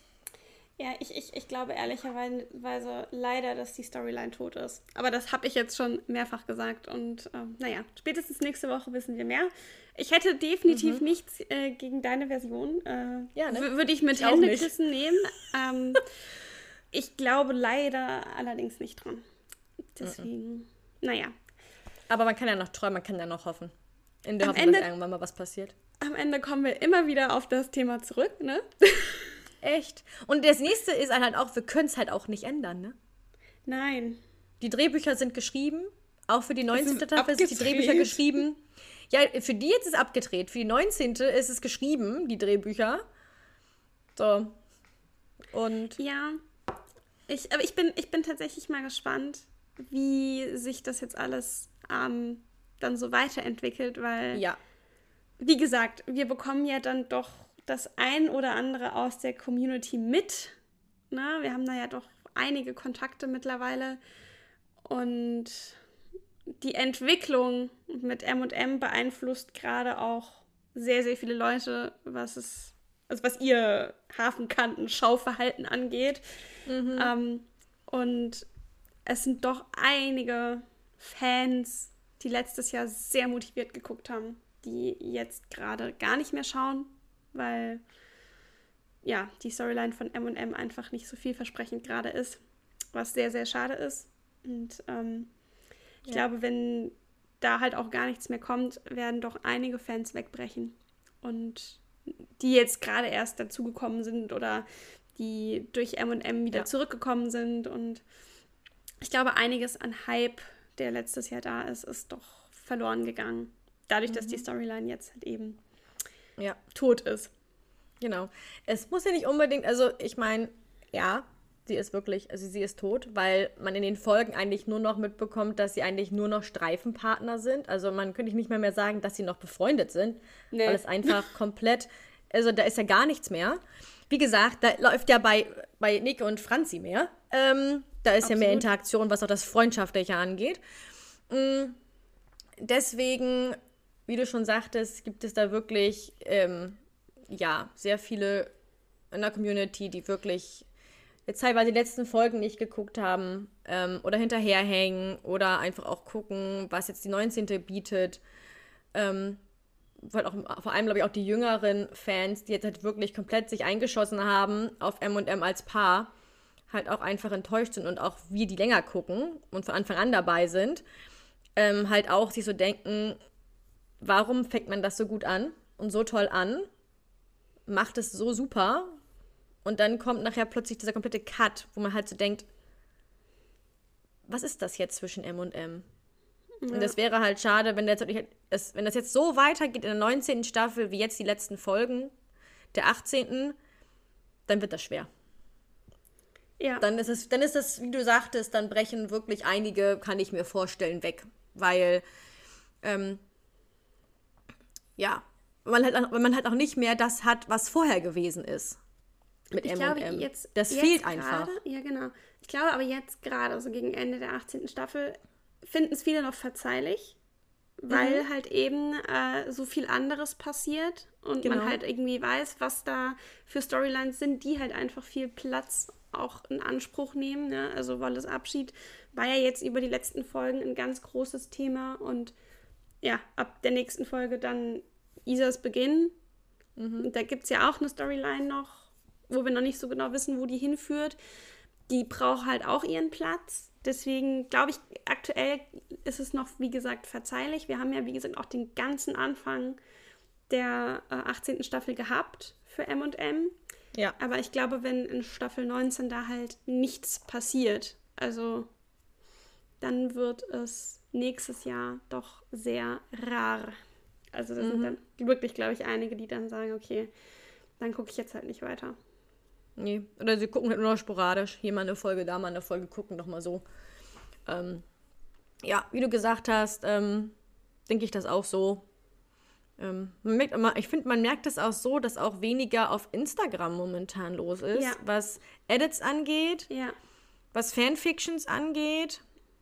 Ja, ich, ich, ich glaube ehrlicherweise leider, dass die Storyline tot ist. Aber das habe ich jetzt schon mehrfach gesagt. Und ähm, naja, spätestens nächste Woche wissen wir mehr. Ich hätte definitiv mhm. nichts äh, gegen deine Version. Äh, ja, ne? w- Würde ich mit Händeküssen nehmen. Ähm, ich glaube leider allerdings nicht dran. Deswegen, mhm. naja. Aber man kann ja noch träumen, man kann ja noch hoffen. In der Hoffnung, dass irgendwann mal was passiert. Am Ende kommen wir immer wieder auf das Thema zurück, ne? Echt. Und das nächste ist halt auch, wir können es halt auch nicht ändern, ne? Nein. Die Drehbücher sind geschrieben. Auch für die neunzehnte Staffel sind die Drehbücher geschrieben. Ja, für die jetzt ist es abgedreht. Für die neunzehnte ist es geschrieben, die Drehbücher. So. Und. Ja. Ich, aber ich bin, ich bin tatsächlich mal gespannt, wie sich das jetzt alles ähm, dann so weiterentwickelt, weil. Ja. Wie gesagt, wir bekommen ja dann doch das ein oder andere aus der Community mit. Na, wir haben da ja doch einige Kontakte mittlerweile. Und die Entwicklung mit M und M beeinflusst gerade auch sehr, sehr viele Leute, was es, also was ihr Hafenkanten-Schauverhalten angeht. Mhm. Ähm, und es sind doch einige Fans, die letztes Jahr sehr motiviert geguckt haben, die jetzt gerade gar nicht mehr schauen, weil ja, die Storyline von M und M einfach nicht so vielversprechend gerade ist, was sehr, sehr schade ist. Und ähm, ich ja. glaube, wenn da halt auch gar nichts mehr kommt, werden doch einige Fans wegbrechen. Und die jetzt gerade erst dazugekommen sind oder die durch M und M wieder ja. zurückgekommen sind. Und ich glaube, einiges an Hype, der letztes Jahr da ist, ist doch verloren gegangen. Dadurch, mhm. dass die Storyline jetzt halt eben ja. tot ist. Genau. Es muss ja nicht unbedingt, also ich meine, ja, sie ist wirklich, also sie ist tot, weil man in den Folgen eigentlich nur noch mitbekommt, dass sie eigentlich nur noch Streifenpartner sind. Also man könnte nicht mehr, mehr sagen, dass sie noch befreundet sind, nee. weil es einfach komplett, also da ist ja gar nichts mehr. Wie gesagt, da läuft ja bei, bei Nick und Franzi mehr. Ähm, da ist Absolut. ja mehr Interaktion, was auch das Freundschaftliche angeht. Mhm. Deswegen, wie du schon sagtest, gibt es da wirklich, ähm, ja, sehr viele in der Community, die wirklich jetzt teilweise die letzten Folgen nicht geguckt haben ähm, oder hinterherhängen oder einfach auch gucken, was jetzt die neunzehnte bietet. Ähm, weil auch, vor allem, glaube ich, auch die jüngeren Fans, die jetzt halt wirklich komplett sich eingeschossen haben auf M und M als Paar, halt auch einfach enttäuscht sind und auch wir, die länger gucken und von Anfang an dabei sind, ähm, halt auch sich so denken, warum fängt man das so gut an und so toll an, macht es so super und dann kommt nachher plötzlich dieser komplette Cut, wo man halt so denkt, was ist das jetzt zwischen M und M? Ja. Und das wäre halt schade, wenn, der jetzt, wenn das jetzt so weitergeht in der neunzehnten Staffel, wie jetzt die letzten Folgen, der achtzehnten, dann wird das schwer. Ja. Dann ist es, dann ist es, wie du sagtest, dann brechen wirklich einige, kann ich mir vorstellen, weg. Weil, ähm, ja, man halt, weil man halt auch nicht mehr das hat, was vorher gewesen ist. Mit M und M. Jetzt, das jetzt fehlt grade, einfach. Ja, genau. Ich glaube aber jetzt gerade, also gegen Ende der achtzehnten Staffel, finden es viele noch verzeihlich, weil mhm. halt eben äh, so viel anderes passiert und genau. man halt irgendwie weiß, was da für Storylines sind, die halt einfach viel Platz auch in Anspruch nehmen. Ne? Also Wolles Abschied war ja jetzt über die letzten Folgen ein ganz großes Thema und ja, ab der nächsten Folge dann Isas Beginn. Mhm. Und da gibt es ja auch eine Storyline noch, wo wir noch nicht so genau wissen, wo die hinführt. Die braucht halt auch ihren Platz. Deswegen glaube ich, aktuell ist es noch, wie gesagt, verzeihlich. Wir haben ja, wie gesagt, auch den ganzen Anfang der äh, achtzehnten Staffel gehabt für M und M. Ja. Aber ich glaube, wenn in Staffel neunzehn da halt nichts passiert, also dann wird es nächstes Jahr doch sehr rar. Also da mhm. sind dann wirklich, glaube ich, einige, die dann sagen, okay, dann gucke ich jetzt halt nicht weiter. Nee, oder sie gucken halt nur noch sporadisch. Hier mal eine Folge, da mal eine Folge, gucken doch mal so. Ähm, ja, wie du gesagt hast, ähm, denke ich das auch so. Ähm, man merkt immer, ich finde, man merkt es auch so, dass auch weniger auf Instagram momentan los ist, ja. was Edits angeht, ja. was Fanfictions angeht.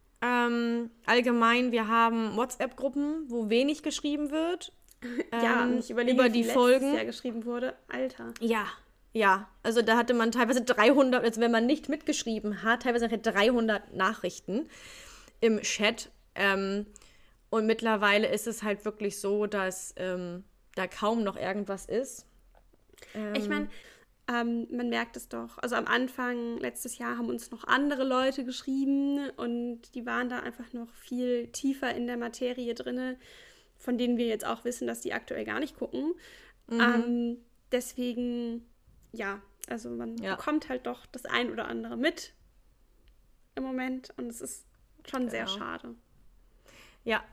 Ähm, allgemein, wir haben WhatsApp-Gruppen, wo wenig geschrieben wird. ja, ähm, und ich überlege, über wie die Folgen Jahr geschrieben wurde. Alter. Ja, ja. Also da hatte man teilweise dreihundert, also wenn man nicht mitgeschrieben hat, teilweise nachher dreihundert Nachrichten im Chat. Ähm, und mittlerweile ist es halt wirklich so, dass ähm, da kaum noch irgendwas ist. Ähm, ich meine, ähm, man merkt es doch. Also am Anfang, letztes Jahr, haben uns noch andere Leute geschrieben und die waren da einfach noch viel tiefer in der Materie drin, von denen wir jetzt auch wissen, dass die aktuell gar nicht gucken. Mhm. Ähm, deswegen, ja, also man ja. bekommt halt doch das ein oder andere mit im Moment und es ist schon genau. sehr schade. Ja,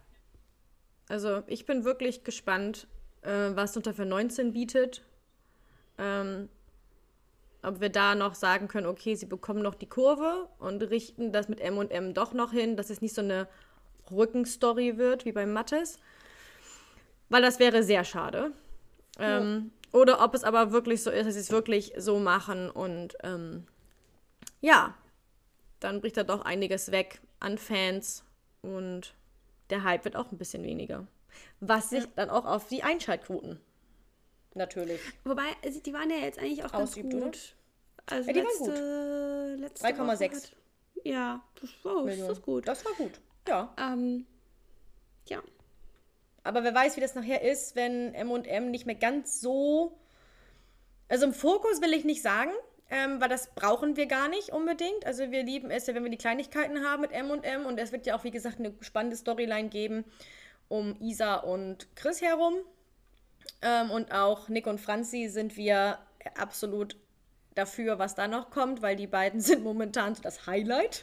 also ich bin wirklich gespannt, äh, was unter für neunzehn bietet. Ähm, ob wir da noch sagen können, okay, sie bekommen noch die Kurve und richten das mit M und M doch noch hin, dass es nicht so eine Rückenstory wird wie bei Mattes. Weil das wäre sehr schade. Ja. Ähm, oder ob es aber wirklich so ist, dass sie es wirklich so machen und ähm, ja, dann bricht da doch einiges weg an Fans und der Hype wird auch ein bisschen weniger. Was sich ja. dann auch auf die Einschaltquoten natürlich. Wobei, also die waren ja jetzt eigentlich auch ganz Ausübt, gut. Oder? Also ja, die letzte, waren gut. letzte drei Komma sechs. Hat, ja, das, oh, das ist gut. Das war gut, ja. Ähm, ja. Aber wer weiß, wie das nachher ist, wenn M und M nicht mehr ganz so... Also im Fokus will ich nicht sagen, ähm, weil das brauchen wir gar nicht unbedingt. Also wir lieben es ja, wenn wir die Kleinigkeiten haben mit M und M und es wird ja auch, wie gesagt, eine spannende Storyline geben um Isa und Chris herum. Ähm, und auch Nick und Franzi sind wir absolut dafür, was da noch kommt, weil die beiden sind momentan so das Highlight.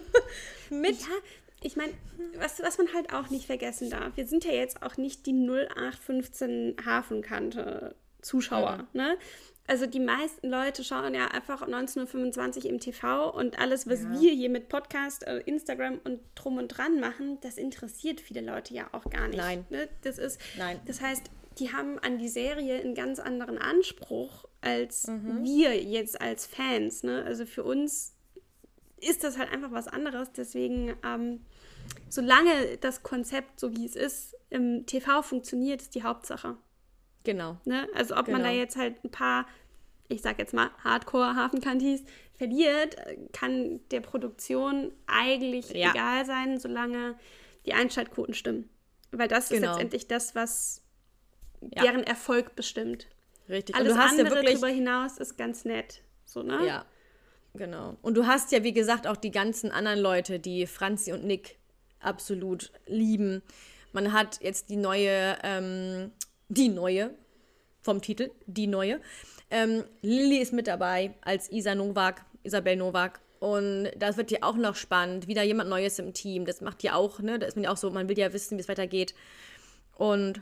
mit. Ja, ich meine, was, was man halt auch nicht vergessen darf, wir sind ja jetzt auch nicht die null acht fünfzehn Hafenkante-Zuschauer, Mhm. ne? Also die meisten Leute schauen ja einfach neunzehn Uhr fünfundzwanzig im T V und alles, was Ja. wir hier mit Podcast, äh, Instagram und drum und dran machen, das interessiert viele Leute ja auch gar nicht. Nein. Ne? Das ist, Nein. das heißt, die haben an die Serie einen ganz anderen Anspruch als Mhm. wir jetzt als Fans. Ne? Also für uns ist das halt einfach was anderes. Deswegen, ähm, solange das Konzept, so wie es ist, im T V funktioniert, ist die Hauptsache. Genau. Ne? Also ob man da Genau. jetzt halt ein paar, ich sag jetzt mal, Hardcore-Hafenkantis verliert, kann der Produktion eigentlich Ja. egal sein, solange die Einschaltquoten stimmen. Weil das ist Genau. letztendlich das, was Ja. deren Erfolg bestimmt. Richtig. Alles und du hast andere ja wirklich. darüber hinaus ist ganz nett. So, ne? Ja, genau. Und du hast ja, wie gesagt, auch die ganzen anderen Leute, die Franzi und Nick absolut lieben. Man hat jetzt die neue, ähm, die neue, vom Titel, die neue. Ähm, Lilly ist mit dabei als Isa Nowak, Isabel Nowak. Und das wird ja auch noch spannend. Wieder jemand Neues im Team. Das macht ja auch, ne? Da ist man ja auch so, man will ja wissen, wie es weitergeht. Und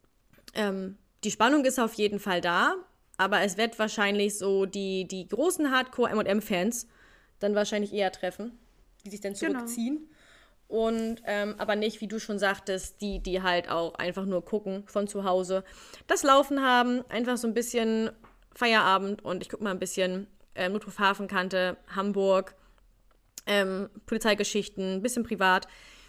ähm, die Spannung ist auf jeden Fall da. Aber es wird wahrscheinlich so die, die großen Hardcore-M und M-Fans dann wahrscheinlich eher treffen, die sich dann Genau. zurückziehen. Und ähm, aber nicht, wie du schon sagtest, die, die halt auch einfach nur gucken von zu Hause, das Laufen haben, einfach so ein bisschen Feierabend und ich gucke mal ein bisschen ähm, Notruf Hafenkante, Hamburg, ähm, Polizeigeschichten, ein bisschen privat.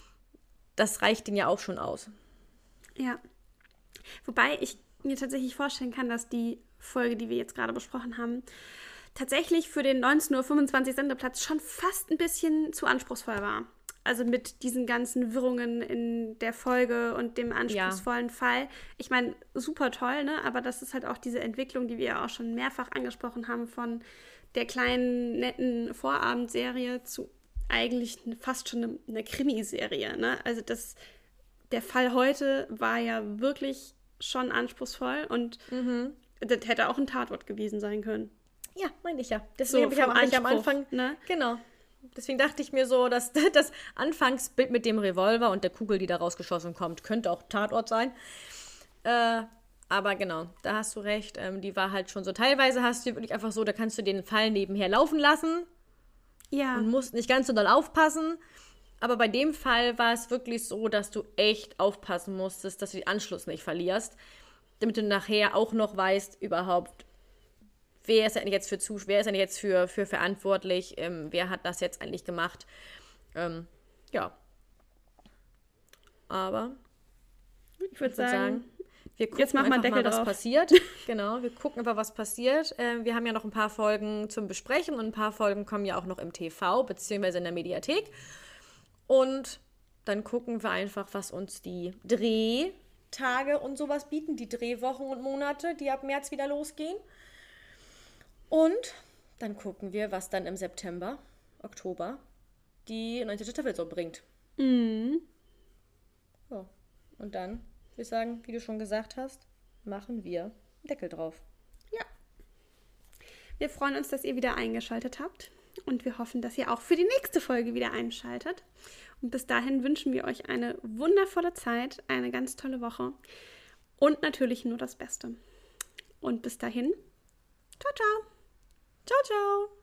Das reicht denen ja auch schon aus. Ja. Wobei ich mir tatsächlich vorstellen kann, dass die Folge, die wir jetzt gerade besprochen haben, tatsächlich für den neunzehn Uhr fünfundzwanzig Sendeplatz schon fast ein bisschen zu anspruchsvoll war. Also mit diesen ganzen Wirrungen in der Folge und dem anspruchsvollen ja. Fall. Ich meine, super toll, ne? Aber das ist halt auch diese Entwicklung, die wir ja auch schon mehrfach angesprochen haben, von der kleinen, netten Vorabendserie zu eigentlich fast schon eine, eine Krimiserie, ne? Also das, der Fall heute war ja wirklich schon anspruchsvoll und mhm. das hätte auch ein Tatort gewesen sein können. Ja, meine ich ja. Deswegen so, habe ich am Anfang, ne? Genau. Deswegen dachte ich mir so, dass das Anfangsbild mit dem Revolver und der Kugel, die da rausgeschossen kommt, könnte auch Tatort sein. Äh, aber genau, da hast du recht. Ähm, die war halt schon so. Teilweise hast du wirklich einfach so, da kannst du den Fall nebenher laufen lassen. Ja. Und musst nicht ganz so doll aufpassen. Aber bei dem Fall war es wirklich so, dass du echt aufpassen musstest, dass du den Anschluss nicht verlierst. Damit du nachher auch noch weißt, überhaupt, wer ist eigentlich jetzt für Zus- wer ist eigentlich jetzt für, für verantwortlich, ähm, wer hat das jetzt eigentlich gemacht. Ähm, ja. Aber ich würde sagen, sagen, wir gucken jetzt mach mal einfach Deckel mal, was drauf. passiert. Genau, wir gucken einfach, was passiert. Ähm, wir haben ja noch ein paar Folgen zum Besprechen und ein paar Folgen kommen ja auch noch im T V, beziehungsweise in der Mediathek. Und dann gucken wir einfach, was uns die Drehtage und sowas bieten, die Drehwochen und Monate, die ab März wieder losgehen. Und dann gucken wir, was dann im September, Oktober die neunzehnte Staffel so bringt. Mhm. Ja. Und dann, würde ich sagen, wie du schon gesagt hast, machen wir einen Deckel drauf. Ja. Wir freuen uns, dass ihr wieder eingeschaltet habt. Und wir hoffen, dass ihr auch für die nächste Folge wieder einschaltet. Und bis dahin wünschen wir euch eine wundervolle Zeit, eine ganz tolle Woche und natürlich nur das Beste. Und bis dahin, ciao, ciao. Ciao, ciao.